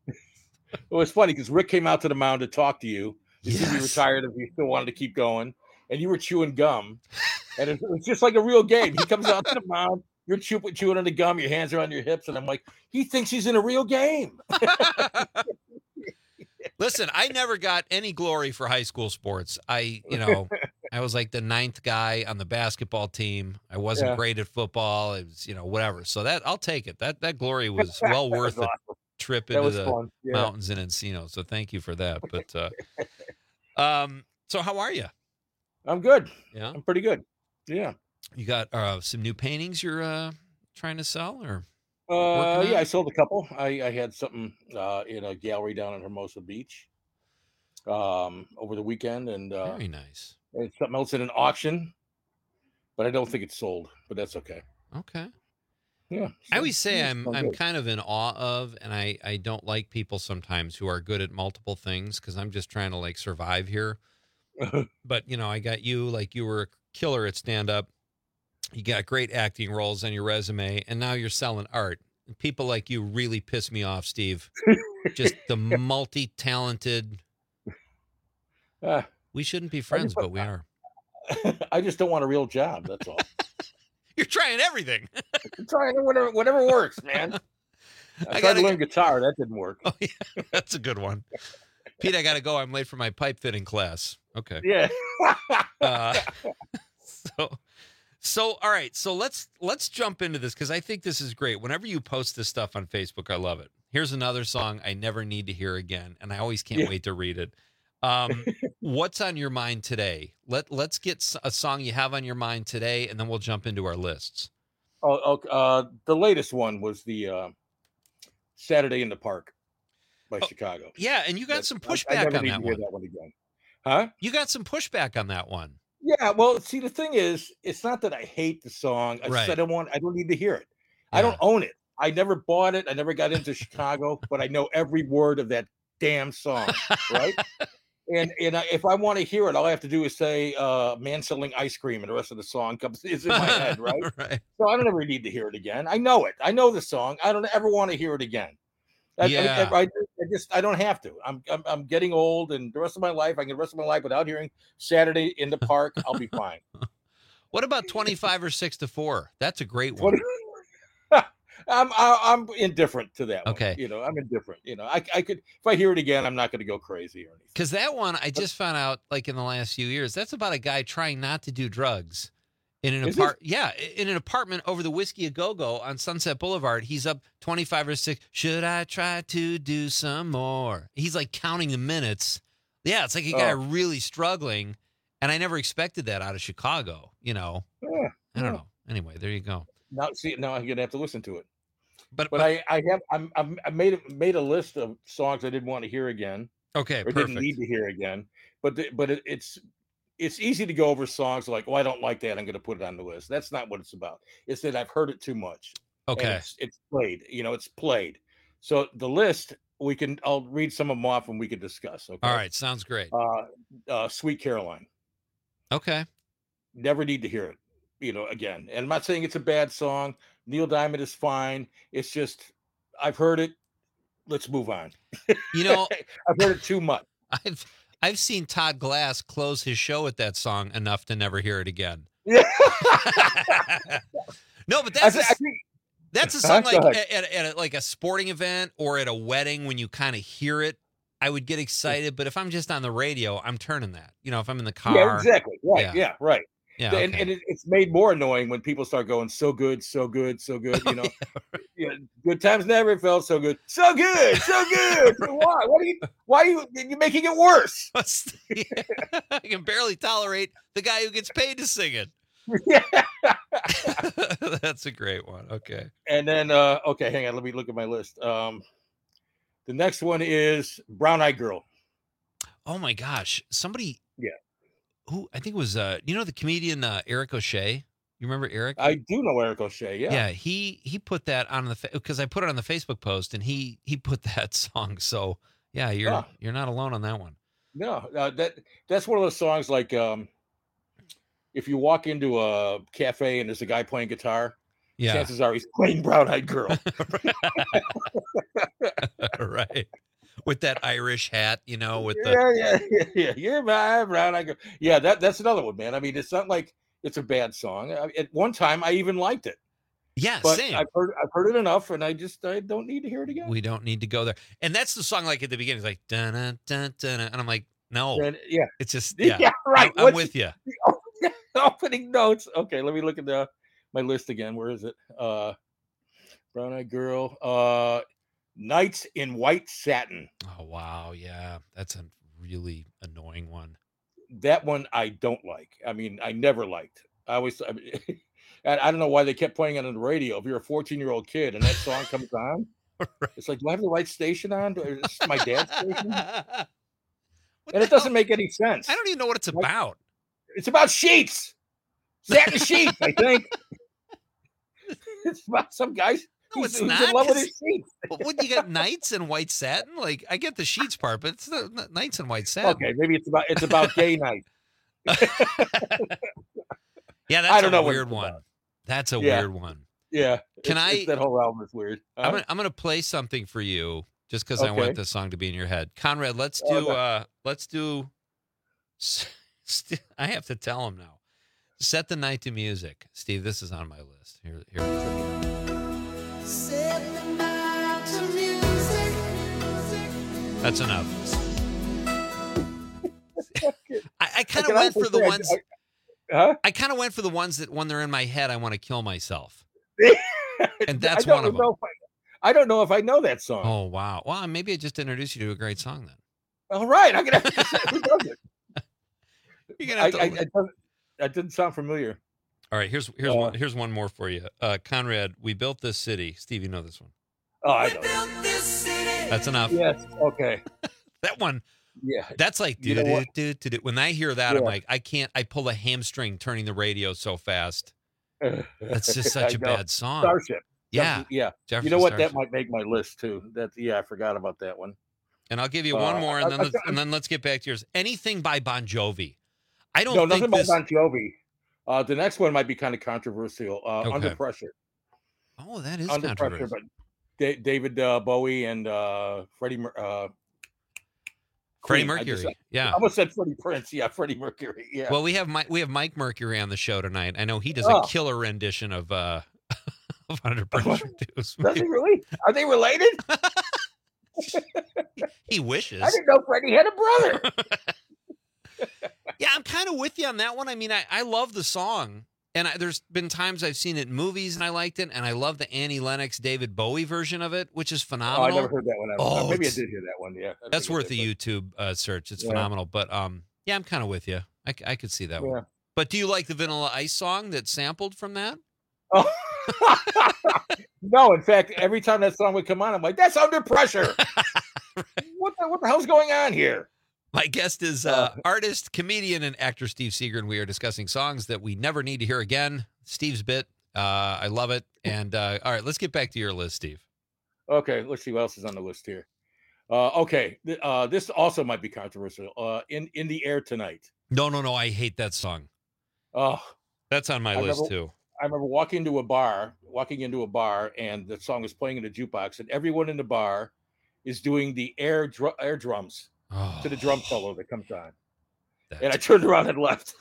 Speaker 1: It was funny because Rick came out to the mound to talk to you. You see, you
Speaker 20: Yes.
Speaker 1: retired if you still wanted to keep going, and you were chewing gum, and it was just like a real game. He comes out to the mound, you're chewing, chewing on the gum, your hands are on your hips, and I'm like, he thinks he's in a real game.
Speaker 20: Listen, I never got any glory for high school sports. I, you know, I was like the ninth guy on the basketball team. I wasn't
Speaker 1: Yeah.
Speaker 20: great at football. It was, you know, whatever. So that I'll take it. That that glory was well
Speaker 1: That
Speaker 20: worth
Speaker 1: was
Speaker 20: the
Speaker 1: awesome.
Speaker 20: trip
Speaker 1: That
Speaker 20: into
Speaker 1: was
Speaker 20: the
Speaker 1: fun. Yeah.
Speaker 20: mountains in Encino. So thank you for that. But uh, um, so how are you?
Speaker 1: I'm good.
Speaker 20: Yeah,
Speaker 1: I'm pretty good. Yeah.
Speaker 20: You got uh, some new paintings you're uh, trying to sell, or
Speaker 1: Uh,
Speaker 20: working
Speaker 1: yeah,
Speaker 20: on?
Speaker 1: I sold a couple. I, I had something uh, in a gallery down in Hermosa Beach um, over the weekend, and uh,
Speaker 20: Very nice.
Speaker 1: and something else in an auction, but I don't think it's sold. But that's okay.
Speaker 20: Okay.
Speaker 1: Yeah.
Speaker 20: I
Speaker 1: so,
Speaker 20: always say
Speaker 1: yeah,
Speaker 20: I'm
Speaker 1: sounds
Speaker 20: I'm
Speaker 1: good.
Speaker 20: kind of in awe of, and I I don't like people sometimes who are good at multiple things because I'm just trying to like survive here. But you know, I got you, like you were a killer at stand up. You got great acting roles on your resume, and now you're selling art. And people like you really piss me off, Steve. Just the multi-talented.
Speaker 1: Uh,
Speaker 20: We shouldn't be
Speaker 1: I
Speaker 20: friends,
Speaker 1: just,
Speaker 20: but we are.
Speaker 1: I just don't want a real job. That's all.
Speaker 20: You're trying everything.
Speaker 1: I'm trying whatever whatever works, man. I,
Speaker 20: I
Speaker 1: tried
Speaker 20: gotta
Speaker 1: to learn guitar. That didn't work.
Speaker 20: Oh, yeah, that's a good one. Pete, I got to go. I'm late for my pipe fitting class. Okay.
Speaker 1: Yeah.
Speaker 20: uh, so, so all right. So let's let's jump into this because I think this is great. Whenever you post this stuff on Facebook, I love it. Here's another song I never need to hear again, and I always can't
Speaker 1: Yeah.
Speaker 20: wait to read it. Um, what's on your mind today? Let Let's get s- a song you have on your mind today, and then we'll jump into our lists.
Speaker 1: Oh, okay. Uh, the latest one was the uh, Saturday in the Park by Chicago.
Speaker 20: Yeah, and you got
Speaker 1: That-
Speaker 20: some
Speaker 1: I- I
Speaker 20: pushback
Speaker 1: never
Speaker 20: on
Speaker 1: need
Speaker 20: that
Speaker 1: to hear
Speaker 20: one.
Speaker 1: that one again. Huh?
Speaker 20: You got some pushback on that one.
Speaker 1: Yeah. Well, see, the thing is, it's not that I hate the song. I just
Speaker 20: Right.
Speaker 1: I don't want. I don't need to hear it. I don't own it. I never bought it. I never got into Chicago, but I know every word of that damn song, right? And and I, if I want to hear it, all I have to do is say uh, "man selling ice cream," and the rest of the song comes is in my head, right?
Speaker 20: Right.
Speaker 1: So I don't ever need to hear it again. I know it. I know the song. I don't ever want to hear it again. I, I-
Speaker 20: Yeah.
Speaker 1: I, I just I don't have to. I'm, I'm I'm getting old, and the rest of my life, I can get the rest of my life without hearing "Saturday in the Park." I'll be fine.
Speaker 20: What about twenty-five or six to four? That's a great one.
Speaker 1: What? I'm I, I'm indifferent to that.
Speaker 20: Okay.
Speaker 1: One. You know, I'm indifferent. You know, I I could if I hear it again, I'm not going to go crazy or anything.
Speaker 20: Because that one, I just found out, like in the last few years, that's about a guy trying not to do drugs in an
Speaker 1: Is
Speaker 20: apart. Yeah, in an apartment over the Whiskey a Go Go on Sunset Boulevard. He's up twenty-five or six. Should I try to do some more? He's like counting the minutes. Yeah, it's like a guy
Speaker 1: Oh.
Speaker 20: really struggling, and I never expected that out of Chicago. You know,
Speaker 1: Yeah,
Speaker 20: I don't
Speaker 1: yeah.
Speaker 20: know. Anyway, there you go.
Speaker 1: Now see, now I'm gonna have to listen to it.
Speaker 20: But
Speaker 1: But I I have I'm, I'm I made a, made a list of songs I didn't want to hear again.
Speaker 20: Okay,
Speaker 1: or
Speaker 20: perfect.
Speaker 1: didn't need to hear again. But the, but it, it's it's easy to go over songs like, oh, I don't like that. I'm going to put it on the list. That's not what it's about. It's that I've heard it too much. and
Speaker 20: Okay.
Speaker 1: it's, it's played. You know, it's played. So the list we can. I'll read some of them off and we can discuss. Okay.
Speaker 20: All right, sounds great.
Speaker 1: Uh, uh, Sweet Caroline.
Speaker 20: Okay.
Speaker 1: Never need to hear it. You know, again. And I'm not saying it's a bad song. Neil Diamond is fine. It's just I've heard it. Let's move on.
Speaker 20: You know,
Speaker 1: I've heard it too much.
Speaker 20: I've I've seen Todd Glass close his show with that song enough to never hear it again.
Speaker 1: Yeah.
Speaker 20: No, but
Speaker 1: I
Speaker 20: that's
Speaker 1: thi-
Speaker 20: a,
Speaker 1: I think-
Speaker 20: that's a
Speaker 1: Huh?
Speaker 20: song
Speaker 1: Go
Speaker 20: like
Speaker 1: ahead.
Speaker 20: at, at, at a, like a sporting event or at a wedding when you kind of hear it, I would get excited. But if I'm just on the radio, I'm turning that. You know, if I'm in the car.
Speaker 1: Yeah, exactly. Right.
Speaker 20: Yeah.
Speaker 1: Yeah, right.
Speaker 20: Yeah,
Speaker 1: And,
Speaker 20: okay.
Speaker 1: and it, it's made more annoying when people start going so good, so good, so good. You know, yeah, good times never felt so good, so good, so good. So why? What are you? Why are you? You're making it worse.
Speaker 20: I can barely tolerate the guy who gets paid to sing it. That's a great one. Okay.
Speaker 1: And then, uh, okay, hang on. Let me look at my list. Um, the next one is Brown Eyed Girl.
Speaker 20: Oh my gosh. Somebody
Speaker 1: Yeah,
Speaker 20: who I think it was uh you know the comedian uh, Eric O'Shea. You remember Eric?
Speaker 1: I do know Eric O'Shea. Yeah.
Speaker 20: Yeah, he he put that on the because I put it on the Facebook post and he he put that song. So yeah, you're
Speaker 1: Ah.
Speaker 20: you're not alone on that one.
Speaker 1: No, uh, that that's one of those songs like um, if you walk into a cafe and there's a guy playing guitar,
Speaker 20: Yeah.
Speaker 1: chances are he's playing Brown Eyed Girl.
Speaker 20: Right. With that Irish hat, you know, with the
Speaker 1: yeah, yeah, yeah, yeah. You're my Brown Eyed Girl. Yeah, that that's another one, man. I mean, it's not like it's a bad song. I, at one time, I even liked it.
Speaker 20: Yeah,
Speaker 1: but
Speaker 20: same.
Speaker 1: I've heard I've heard it enough, and I just I don't need to hear it again.
Speaker 20: We don't need to go there. And that's the song like at the beginning, it's like dun dun dun dun, and I'm like, No.
Speaker 1: And, yeah.
Speaker 20: It's just, yeah,
Speaker 1: yeah right.
Speaker 20: I, I'm with you.
Speaker 1: The opening notes. Okay, let me look at the my list again. Where is it? Uh, Brown Eyed Girl. Uh, Nights in White Satin.
Speaker 20: Oh, wow. Yeah. That's a really annoying one.
Speaker 1: That one I don't like. I mean, I never liked. I always, I, mean, I don't know why they kept playing it on the radio. If you're a fourteen-year-old kid and that song comes on, right. It's like, do I have the right station on? Is this my dad's station? And it doesn't make any sense.
Speaker 20: I don't even know what it's about.
Speaker 1: It's about sheets. Satin sheets, I think. It's about some guys.
Speaker 20: No, it's
Speaker 1: who's
Speaker 20: not.
Speaker 1: in love with his sheets.
Speaker 20: What, you get Knights in White Satin? Like, I get the sheets part, but it's the Knights in White Satin.
Speaker 1: Okay, maybe it's about it's about gay night.
Speaker 20: Yeah, that's
Speaker 1: I don't
Speaker 20: a
Speaker 1: know
Speaker 20: weird one. That's a
Speaker 1: yeah.
Speaker 20: weird one.
Speaker 1: Yeah.
Speaker 20: Can
Speaker 1: it's,
Speaker 20: I?
Speaker 1: It's that whole album is weird. Huh?
Speaker 20: I'm gonna, I'm gonna play something for you just because I
Speaker 1: Okay.
Speaker 20: want this song to be in your head. Conrad, let's
Speaker 1: Oh,
Speaker 20: do.
Speaker 1: no.
Speaker 20: uh Let's do. I have to tell him now. Set the night to music, Steve. This is on my list. Here, here. It is.
Speaker 23: Set the night to music.
Speaker 20: That's enough. I, I kind
Speaker 1: Can
Speaker 20: of
Speaker 1: I
Speaker 20: went for the
Speaker 1: say, I-
Speaker 20: ones.
Speaker 1: I, huh?
Speaker 20: I kind of went for the ones that when they're in my head, I want to kill myself. And that's
Speaker 1: I don't
Speaker 20: one of them.
Speaker 1: know if I, I don't know if I know that song.
Speaker 20: Oh wow! Well, maybe I just introduced you to a great song then.
Speaker 1: All right, I'm gonna have to say, who does it?
Speaker 20: You're gonna
Speaker 1: I,
Speaker 20: have to.
Speaker 1: I, I doesn't- that didn't sound familiar.
Speaker 20: All right, here's here's
Speaker 1: Uh,
Speaker 20: one here's one more for you, uh, Conrad. We built this city. Steve, you know this one.
Speaker 1: Oh, I know.
Speaker 20: That's enough.
Speaker 1: Yes. Okay.
Speaker 20: That one.
Speaker 1: Yeah.
Speaker 20: That's like
Speaker 1: You
Speaker 20: do
Speaker 1: know
Speaker 20: do
Speaker 1: what?
Speaker 20: do do do. When I hear that, I'm
Speaker 1: Yeah.
Speaker 20: like, I can't. I pull a hamstring turning the radio so fast. That's just such
Speaker 1: I
Speaker 20: a
Speaker 1: know.
Speaker 20: bad song.
Speaker 1: Starship.
Speaker 20: Yeah.
Speaker 1: Something- yeah.
Speaker 20: Jefferson
Speaker 1: You know what?
Speaker 20: Starship.
Speaker 1: That might make my list too. That yeah, I forgot about that one.
Speaker 20: And I'll give you
Speaker 1: Uh,
Speaker 20: one more, and
Speaker 1: I-
Speaker 20: then
Speaker 1: I-
Speaker 20: let's, and then let's get back to yours. Anything by Bon Jovi. I don't
Speaker 1: No,
Speaker 20: think
Speaker 1: nothing
Speaker 20: this.
Speaker 1: about Bon Jovi. Uh, the next one might be kind of controversial. Uh,
Speaker 20: Okay.
Speaker 1: Under Pressure.
Speaker 20: Oh, that is
Speaker 1: Under
Speaker 20: controversial.
Speaker 1: Pressure, but Da- David uh, Bowie and uh, Freddie. Mer- Uh,
Speaker 20: Freddie
Speaker 1: Queen. I just-
Speaker 20: Mercury. Yeah.
Speaker 1: I almost said Freddie Prince. Yeah, Freddie Mercury. Yeah.
Speaker 20: Well, we have Mike, we have Mike Mercury on the show tonight. I know he does
Speaker 1: Oh.
Speaker 20: a killer rendition of uh of Under Pressure too.
Speaker 1: Does he really? Are they related?
Speaker 20: He wishes.
Speaker 1: I didn't know Freddie had a brother.
Speaker 20: Yeah, I'm kind of with you on that one. I mean, I, I love the song, and I, there's been times I've seen it in movies and I liked it, and I love the Annie Lennox, David Bowie version of it, which is
Speaker 1: Oh, I
Speaker 20: phenomenal.
Speaker 1: never heard that one.
Speaker 20: Oh,
Speaker 1: Maybe I
Speaker 20: it's-
Speaker 1: did hear that one. Yeah, I
Speaker 20: That's
Speaker 1: think I
Speaker 20: worth
Speaker 1: did,
Speaker 20: a YouTube uh, search. It's
Speaker 1: Yeah.
Speaker 20: phenomenal. But um, yeah, I'm kind of with you. I, c- I could see that
Speaker 1: Yeah.
Speaker 20: one. But do you like the Vanilla Ice song that's sampled from that?
Speaker 1: Oh. No, in fact, every time that song would come on, I'm like, "That's Under Pressure." What the what the hell's going on here?
Speaker 20: My guest is uh, artist, comedian, and actor Steve Seeger, and we are discussing songs that we never need to hear again. Steve's bit. Uh, I love it. And uh, all right, let's get back to your list, Steve.
Speaker 1: Okay, let's see what else is on the list here. Uh, okay, th- uh, this also might be controversial. Uh, in in the air tonight.
Speaker 20: No, no, no. I hate that song.
Speaker 1: Oh,
Speaker 20: That's on my
Speaker 1: I
Speaker 20: list
Speaker 1: remember-
Speaker 20: too.
Speaker 1: I remember walking into a bar, walking into a bar, and the song is playing in the jukebox, and everyone in the bar is doing the air dr- air drums
Speaker 20: Oh,
Speaker 1: to the drum solo that comes on. And I turned around and left.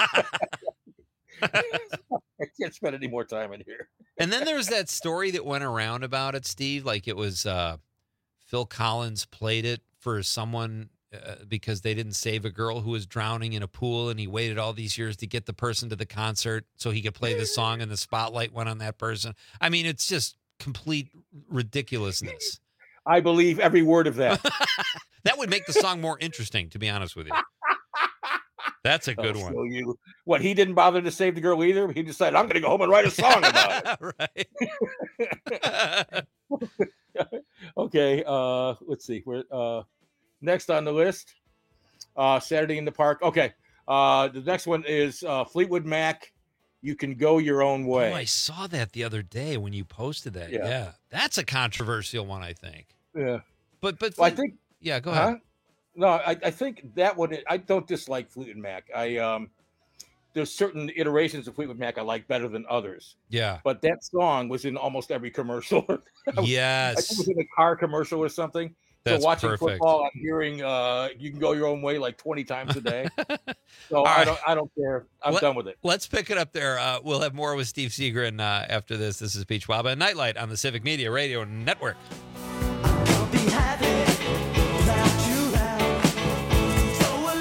Speaker 1: I can't spend any more time in here.
Speaker 20: And then there was that story that went around about it, Steve. Like it was uh, Phil Collins played it for someone uh, because they didn't save a girl who was drowning in a pool, and he waited all these years to get the person to the concert so he could play the song, and the spotlight went on that person. I mean, it's just complete ridiculousness.
Speaker 1: I believe every word of that.
Speaker 20: That would make the song more interesting, to be honest with you. That's a good
Speaker 1: Oh,
Speaker 20: one.
Speaker 1: so you, what, he didn't bother to save the girl either? He decided, I'm going to go home and write a song about it.
Speaker 20: Right.
Speaker 1: Okay, uh, let's see. We're, uh, next on the list, uh, Saturday in the Park. Okay, uh, the next one is uh, Fleetwood Mac, You Can Go Your Own Way.
Speaker 20: Oh, I saw that the other day when you posted that. Yeah.
Speaker 1: Yeah.
Speaker 20: That's a controversial one, I think.
Speaker 1: Yeah.
Speaker 20: But, but,
Speaker 1: Well, I
Speaker 20: Fleet-
Speaker 1: think...
Speaker 20: yeah, go
Speaker 1: Huh?
Speaker 20: ahead.
Speaker 1: No, I, I think that one, I don't dislike Fleetwood Mac. I, um, there's certain iterations of Fleetwood Mac I like better than others.
Speaker 20: Yeah.
Speaker 1: But that song was in almost every commercial. I think it
Speaker 20: Yes.
Speaker 1: was in a car commercial or something.
Speaker 20: That's
Speaker 1: so watching
Speaker 20: perfect.
Speaker 1: football, I'm hearing uh, "You Can Go Your Own Way" like twenty times a day. So
Speaker 20: All
Speaker 1: I
Speaker 20: right.
Speaker 1: don't, I don't care. I'm
Speaker 20: Let-
Speaker 1: done with it.
Speaker 20: Let's pick it up there. Uh, we'll have more with Steve Seagren uh, after this. This is Beach Waba and Nightlight on the Civic Media Radio Network.
Speaker 23: Be happy without you around. So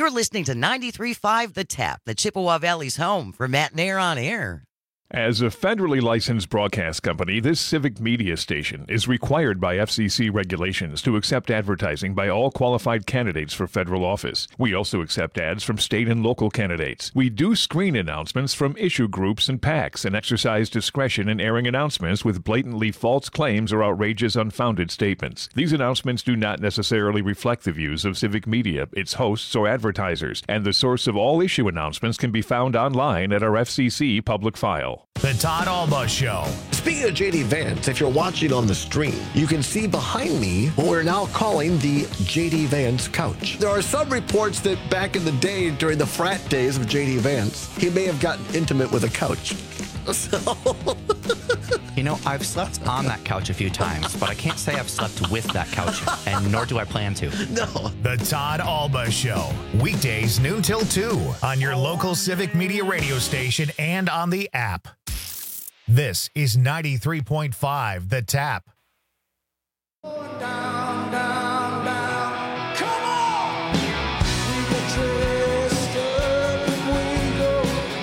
Speaker 3: You're listening to ninety-three point five The Tap, the Chippewa Valley's home for Matt Nair on Air.
Speaker 4: As a federally licensed broadcast company, this civic media station is required by F C C regulations to accept advertising by all qualified candidates for federal office. We also accept ads from state and local candidates. We do screen announcements from issue groups and PACs and exercise discretion in airing announcements with blatantly false claims or outrageous, unfounded statements. These announcements do not necessarily reflect the views of civic media, its hosts, or advertisers, and the source of all issue announcements can be found online at our F C C public file.
Speaker 2: The Todd Alba Show.
Speaker 19: Speaking of J D Vance, if you're watching on the stream, you can see behind me what we're now calling the J D Vance couch. There are some reports that back in the day, during the frat days of J D Vance, he may have gotten intimate with a couch. So...
Speaker 5: You know, I've slept on that couch a few times, but I can't say I've slept with that couch, and nor do I plan to.
Speaker 19: No.
Speaker 2: The Todd Alba Show. Weekdays noon till two on your local civic media radio station and on the app. This is ninety-three point five The Tap.
Speaker 23: Down, down, down. Come on! We get dressed up and we go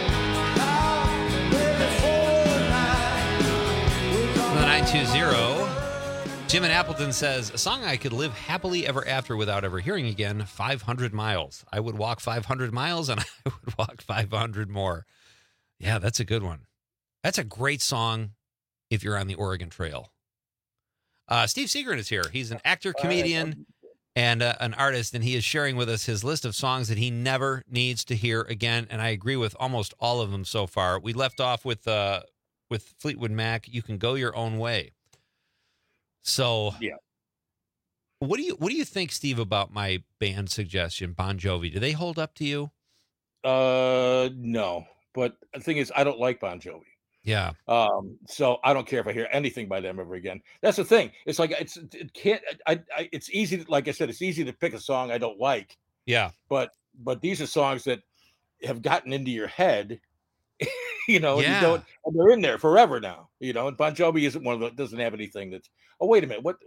Speaker 23: out ready for a night.
Speaker 20: The nine two zero. Jim in Appleton says, a song I could live happily ever after without ever hearing again, five hundred miles. I would walk five hundred miles and I would walk five hundred more. Yeah, that's a good one. That's a great song if you're on the Oregon Trail. Uh, Steve Seegren is here. He's an actor, comedian, and uh, an artist, and he is sharing with us his list of songs that he never needs to hear again, and I agree with almost all of them so far. We left off with uh, with Fleetwood Mac, You Can Go Your Own Way. So,
Speaker 1: yeah.
Speaker 20: What do you what do you think, Steve, about my band suggestion, Bon Jovi? Do they hold up to you?
Speaker 1: Uh, no. But the thing is, I don't like Bon Jovi.
Speaker 20: Yeah.
Speaker 1: Um, so I don't care if I hear anything by them ever again. That's the thing. It's like it's it can't. I, I it's easy. To, like I said, it's easy to pick a song I don't like.
Speaker 20: Yeah.
Speaker 1: But but these are songs that have gotten into your head. You know, and
Speaker 20: Yeah.
Speaker 1: you don't. And they're in there forever now. You know, and Bon Jovi isn't one of the doesn't have anything that's. Oh wait a minute, what?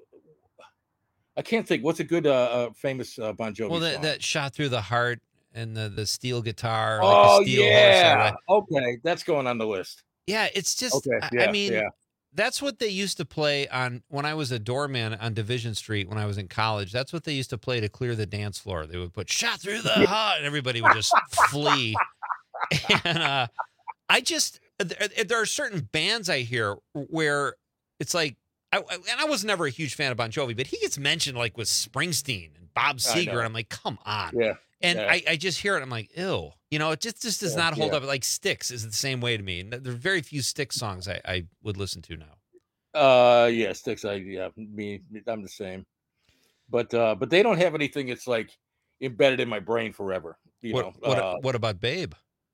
Speaker 1: I can't think. What's a good uh, uh famous uh, Bon Jovi
Speaker 20: Well, that,
Speaker 1: song?
Speaker 20: that shot through the heart and the, the steel guitar.
Speaker 1: Oh
Speaker 20: like a steel horse,
Speaker 1: yeah.
Speaker 20: uh,
Speaker 1: Okay, that's going on the list.
Speaker 20: Yeah, it's just,
Speaker 1: Okay,
Speaker 20: I-
Speaker 1: yeah,
Speaker 20: I mean,
Speaker 1: yeah.
Speaker 20: that's what they used to play on when I was a doorman on Division Street when I was in college. That's what they used to play to clear the dance floor. They would put shot through the heart and everybody would just flee. And uh, I just, there, there are certain bands I hear where it's like, I, I- and I was never a huge fan of Bon Jovi, but he gets mentioned like with Springsteen and Bob
Speaker 1: I
Speaker 20: Seger.
Speaker 1: know.
Speaker 20: And I'm like, come on.
Speaker 1: Yeah.
Speaker 20: And
Speaker 1: yeah.
Speaker 20: I, I just hear it. I'm like, ew. You know, it just, just does
Speaker 1: Yeah,
Speaker 20: not hold
Speaker 1: yeah.
Speaker 20: up. Like Styx is the same way to me. And there are very few Styx songs I, I would listen to now.
Speaker 1: Uh, yeah, Sticks. I yeah, me, I'm the same. But uh, but they don't have anything that's like embedded in my brain forever. You
Speaker 20: What
Speaker 1: know,
Speaker 20: what,
Speaker 1: uh,
Speaker 20: what about Babe?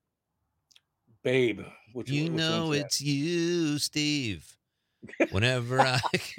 Speaker 1: Babe. Which
Speaker 20: You
Speaker 1: which
Speaker 20: know
Speaker 1: one's that?
Speaker 20: it's you, Steve. Whenever I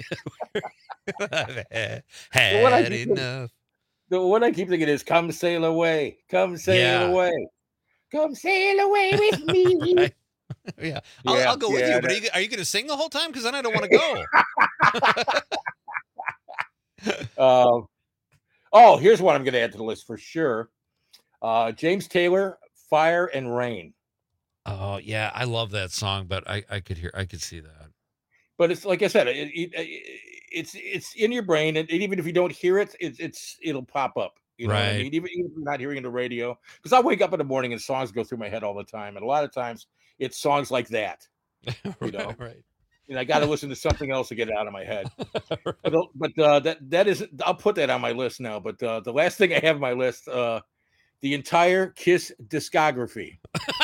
Speaker 20: I've had,
Speaker 1: The one I
Speaker 20: had
Speaker 1: keep-
Speaker 20: enough.
Speaker 1: The one I keep thinking is "Come sail away, come sail
Speaker 20: Yeah.
Speaker 1: away, come sail away with me."
Speaker 20: Right. Yeah, I'll,
Speaker 1: Yeah,
Speaker 20: I'll go with
Speaker 1: yeah,
Speaker 20: you. But are
Speaker 1: that-
Speaker 20: you, are you going to sing the whole time? Because then I don't want to go.
Speaker 1: Um, oh, here's one I'm going to add to the list for sure. Uh, James Taylor, "Fire and Rain."
Speaker 20: Oh yeah, I love that song, but I, I could hear, I could see that.
Speaker 1: But it's like I said, it, it, it, it's it's in your brain, and even if you don't hear it, it's it's it'll pop up. You know what I
Speaker 20: Right.
Speaker 1: mean? Even, even if you're not hearing the radio, because I wake up in the morning and songs go through my head all the time, and a lot of times it's songs like that. You know,
Speaker 20: right.
Speaker 1: and I got to listen to something else to get it out of my head. But but uh, that that is I'll put that on my list now. But uh, the last thing I have on my list, uh, the entire Kiss discography.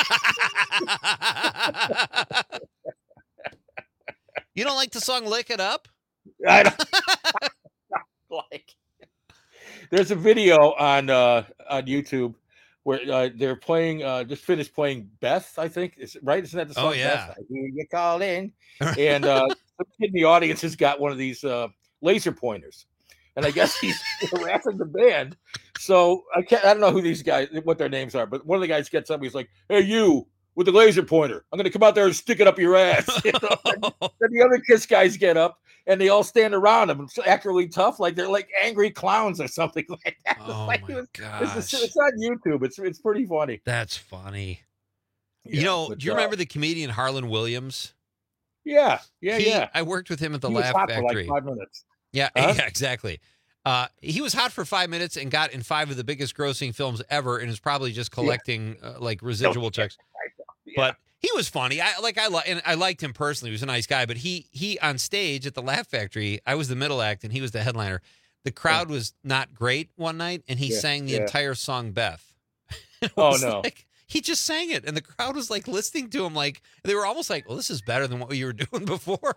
Speaker 20: You don't like the song "Lick It Up"?
Speaker 1: I don't like. There's a video on uh, on YouTube where uh, they're playing. Uh, just finished playing Beth, I think. Is it right? Isn't that the song?
Speaker 20: Oh, yeah.
Speaker 1: Beth? I hear you calling. And uh, some kid in the audience has got one of these uh, laser pointers, and I guess he's harassing the band. So I can't. I don't know who these guys, what their names are, but one of the guys gets up. He's like, "Hey, you, with the laser pointer. I'm going to come out there and stick it up your ass. You know? Then the other KISS guys get up, and they all stand around him, act really tough, like they're like angry clowns or something like that.
Speaker 20: Oh,
Speaker 1: like
Speaker 20: my
Speaker 1: it was,
Speaker 20: gosh.
Speaker 1: It's, it's on YouTube. It's it's pretty funny.
Speaker 20: That's funny.
Speaker 1: Yeah,
Speaker 20: you know,
Speaker 1: but,
Speaker 20: do you
Speaker 1: uh,
Speaker 20: remember the comedian Harlan Williams?
Speaker 1: Yeah, yeah,
Speaker 20: He-
Speaker 1: yeah.
Speaker 20: I worked with him at the
Speaker 1: He was
Speaker 20: Laugh
Speaker 1: hot for
Speaker 20: Factory.
Speaker 1: like five minutes.
Speaker 20: Yeah,
Speaker 1: Huh?
Speaker 20: yeah, exactly. Uh, he was hot for five minutes and got in five of the biggest grossing films ever, and is probably just collecting uh, like residual checks. But he was funny. I like I li- and I liked him personally. He was a nice guy. But he he on stage at the Laugh Factory, I was the middle act and he was the headliner. The crowd was not great one night, and he
Speaker 1: Yeah,
Speaker 20: sang the
Speaker 1: yeah.
Speaker 20: entire song Beth. It
Speaker 1: Oh,
Speaker 20: was
Speaker 1: no.
Speaker 20: like- he just sang it, and the crowd was like listening to him, like they were almost like, "Well, this is better than what you were doing before."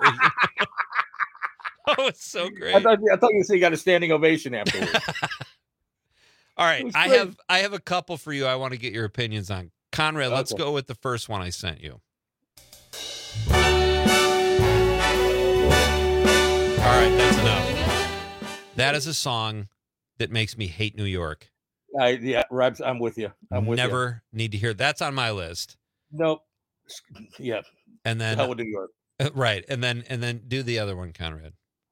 Speaker 20: Oh, it's so great.
Speaker 1: I thought, I thought you said you got a standing ovation afterwards.
Speaker 20: All right,
Speaker 1: was
Speaker 20: I
Speaker 1: great.
Speaker 20: have I have a couple for you. I want to get your opinions on. Conrad, let's
Speaker 1: Okay.
Speaker 20: go with the first one I sent you. All right, that's enough. That is a song that makes me hate New York.
Speaker 1: I, yeah, Rabs, I'm with you. I'm with
Speaker 20: Never need to hear. That's on my list.
Speaker 1: you. Nope. Yeah.
Speaker 20: And then
Speaker 1: Hell with New York.
Speaker 20: Uh, right, and then and then do the other one, Conrad.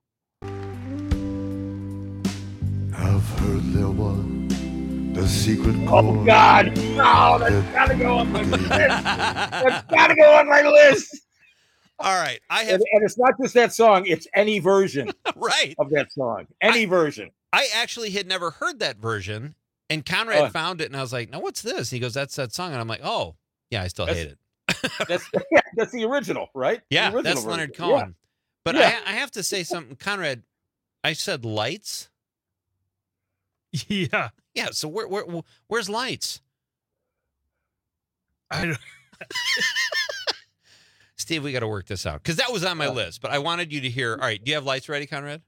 Speaker 23: I've heard there was the secret
Speaker 1: Oh God! No, that's gotta go on my list. That's gotta go on my list.
Speaker 20: All right, I have,
Speaker 1: and, and it's not just that song; it's any version
Speaker 20: right
Speaker 1: of that song. Any version.
Speaker 20: I actually had never heard that version, and Conrad
Speaker 1: Oh.
Speaker 20: found it, and I was like, "No, what's this?" And he goes, "That's that song," and I'm like, "Oh, yeah, I still
Speaker 1: That's-
Speaker 20: hate it."
Speaker 1: That's yeah, that's the original, right? The
Speaker 20: Yeah,
Speaker 1: original
Speaker 20: that's
Speaker 1: version.
Speaker 20: Leonard
Speaker 1: Yeah.
Speaker 20: Cohen. But
Speaker 1: Yeah.
Speaker 20: I, I have to say something, Conrad. I said lights.
Speaker 21: Yeah.
Speaker 20: Yeah. So where, where where's lights?
Speaker 21: I don't,
Speaker 20: Steve, we got to work this out because that was on my
Speaker 1: Uh,
Speaker 20: list. But I wanted you to hear. All right, do you have lights ready, Conrad?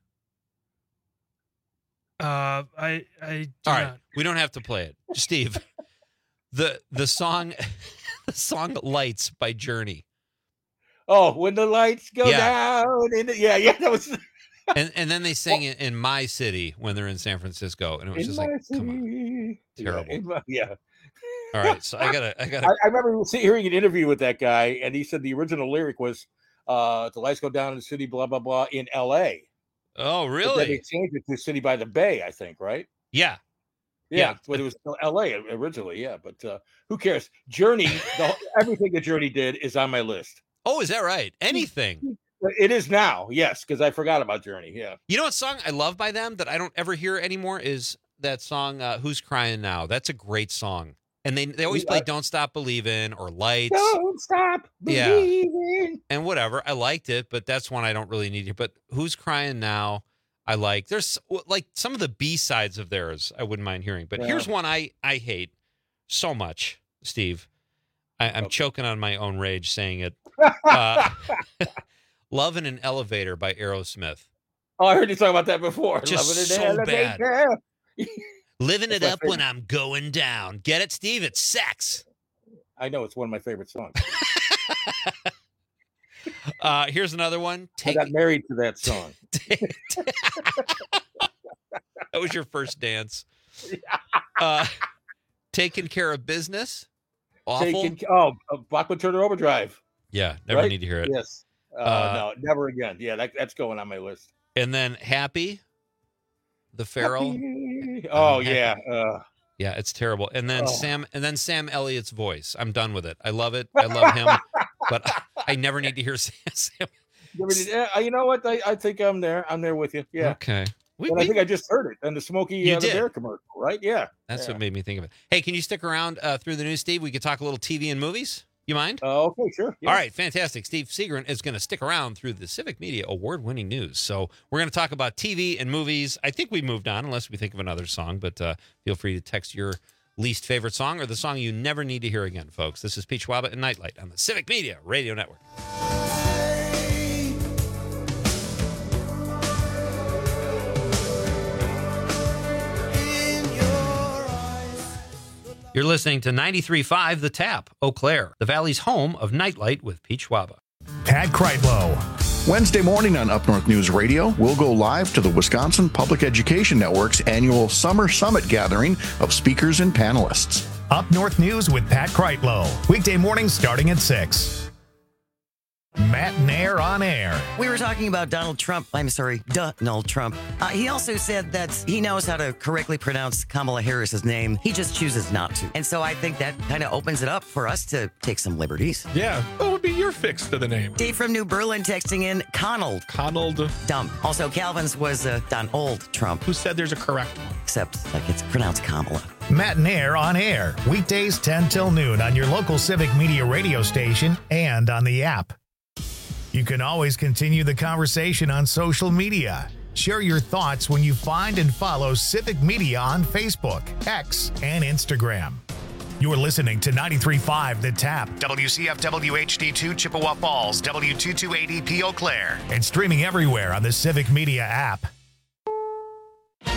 Speaker 21: uh, I, I do
Speaker 20: All right,
Speaker 21: not.
Speaker 20: we don't have to play it, Steve. the the song, the song "Lights" by Journey.
Speaker 1: Oh, when the lights go
Speaker 20: Yeah.
Speaker 1: down. In the, yeah, yeah, that was.
Speaker 20: And and then they sing it in My City when they're in San Francisco, and it was
Speaker 1: In
Speaker 20: just
Speaker 1: my
Speaker 20: like, come on,
Speaker 1: city.
Speaker 20: terrible.
Speaker 1: Yeah, in my- yeah.
Speaker 20: All right, so I gotta, I gotta.
Speaker 1: I, I remember see- hearing an interview with that guy, and he said the original lyric was, uh, "The lights go down in the city, blah blah blah," in L A.
Speaker 20: Oh,
Speaker 1: But then they
Speaker 20: really?
Speaker 1: changed it to "City by the Bay," I think, right?
Speaker 20: Yeah.
Speaker 1: Yeah,
Speaker 20: Yeah.
Speaker 1: but it was L A originally. Yeah, but uh, who cares? Journey, the, whole- everything that Journey did is on my list.
Speaker 20: Oh, is that right? Anything.
Speaker 1: It is now, yes, because I forgot about Journey. Yeah.
Speaker 20: You know what song I love by them that I don't ever hear anymore is that song uh, "Who's Crying Now." That's a great song, and they they always play "Don't Stop Believin'" or "Lights."
Speaker 1: Don't stop
Speaker 20: Yeah.
Speaker 1: believing.
Speaker 20: And whatever. I liked it, but that's one I don't really need to. But "Who's Crying Now," I like. There's like some of the B sides of theirs I wouldn't mind hearing. But
Speaker 1: Yeah.
Speaker 20: here's one I I hate so much, Steve. I, I'm choking on my own rage saying it. Uh, "Love in an Elevator" by Aerosmith.
Speaker 1: Oh, I heard you talk about that before.
Speaker 20: Just
Speaker 1: Loving it
Speaker 20: so
Speaker 1: in the
Speaker 20: bad.
Speaker 1: elevator.
Speaker 20: Living it
Speaker 1: That's my
Speaker 20: up when
Speaker 1: favorite.
Speaker 20: I'm going down. Get it, Steve? It's sex.
Speaker 1: I know it's one of my favorite songs.
Speaker 20: Uh, here's another one.
Speaker 1: I
Speaker 20: Take
Speaker 1: got married to that song.
Speaker 20: that was your first dance. Uh, Taking Care of Business. Awful.
Speaker 1: Taking, oh, uh, Bachman Turner Overdrive.
Speaker 20: Yeah, never
Speaker 1: right?
Speaker 20: need to hear it.
Speaker 1: Yes. Uh,
Speaker 20: Uh,
Speaker 1: no, never again. Yeah, that, that's going on my list.
Speaker 20: And then Happy, the Farrell.
Speaker 1: Happy. Oh
Speaker 20: I'm
Speaker 1: yeah.
Speaker 20: happy.
Speaker 1: Uh,
Speaker 20: Yeah, it's terrible. And then
Speaker 1: Oh.
Speaker 20: Sam, and then Sam Elliott's voice. I'm done with it. I love it. I love him, but I never need to hear Sam. Sam.
Speaker 1: you mean, yeah, you know what? I, I think I'm there. I'm there with you. Yeah.
Speaker 20: Okay. We,
Speaker 1: and I
Speaker 20: we-
Speaker 1: think I just heard it on the Smokey
Speaker 20: You
Speaker 1: uh, the
Speaker 20: did.
Speaker 1: Bear commercial, right? Yeah.
Speaker 20: That's
Speaker 1: yeah.
Speaker 20: what made me think of it. Hey, can you stick around uh, through the news, Steve? We could talk a little T V and movies. You mind?
Speaker 1: Uh, okay, sure. Yeah.
Speaker 20: All right, fantastic. Steve Seagren is going to stick around through the Civic Media award-winning news. So we're going to talk about T V and movies. I think we moved on, unless we think of another song. But uh, feel free to text your least favorite song or the song you never need to hear again, folks. This is Pete Schwaba and Nightlight on the Civic Media Radio Network. You're listening to ninety-three point five The Tap, Eau Claire, the Valley's home of Nightlight with Pete Schwaba.
Speaker 2: Pat Kreitlow.
Speaker 6: Wednesday morning on Up North News Radio, we'll go live to the Wisconsin Public Education Network's annual Summer Summit gathering of speakers and panelists.
Speaker 2: Up North News with Pat Kreitlow. Weekday mornings starting at six. Matt Nair on air.
Speaker 3: We were talking about Donald Trump. I'm sorry, Donald Trump. Uh, he also said that he knows how to correctly pronounce Kamala Harris's name. He just chooses not to. And so I think that kind of opens it up for us to take some liberties.
Speaker 7: Yeah. What would be your fix to the name?
Speaker 3: Dave from New Berlin texting in Conald.
Speaker 7: Conald.
Speaker 3: Dump. Also, Calvin's was uh, Donald Trump.
Speaker 7: Who said there's a correct one?
Speaker 3: Except, like, it's pronounced Kamala.
Speaker 2: Matt Nair on air. Weekdays ten till noon on your local Civic Media radio station and on the app. You can always continue the conversation on social media. Share your thoughts when you find and follow Civic Media on Facebook, X, and Instagram. You're listening to ninety-three point five The Tap, W C F W H D two Chippewa Falls, W two two eight E P Eau Claire, and streaming everywhere on the Civic Media app.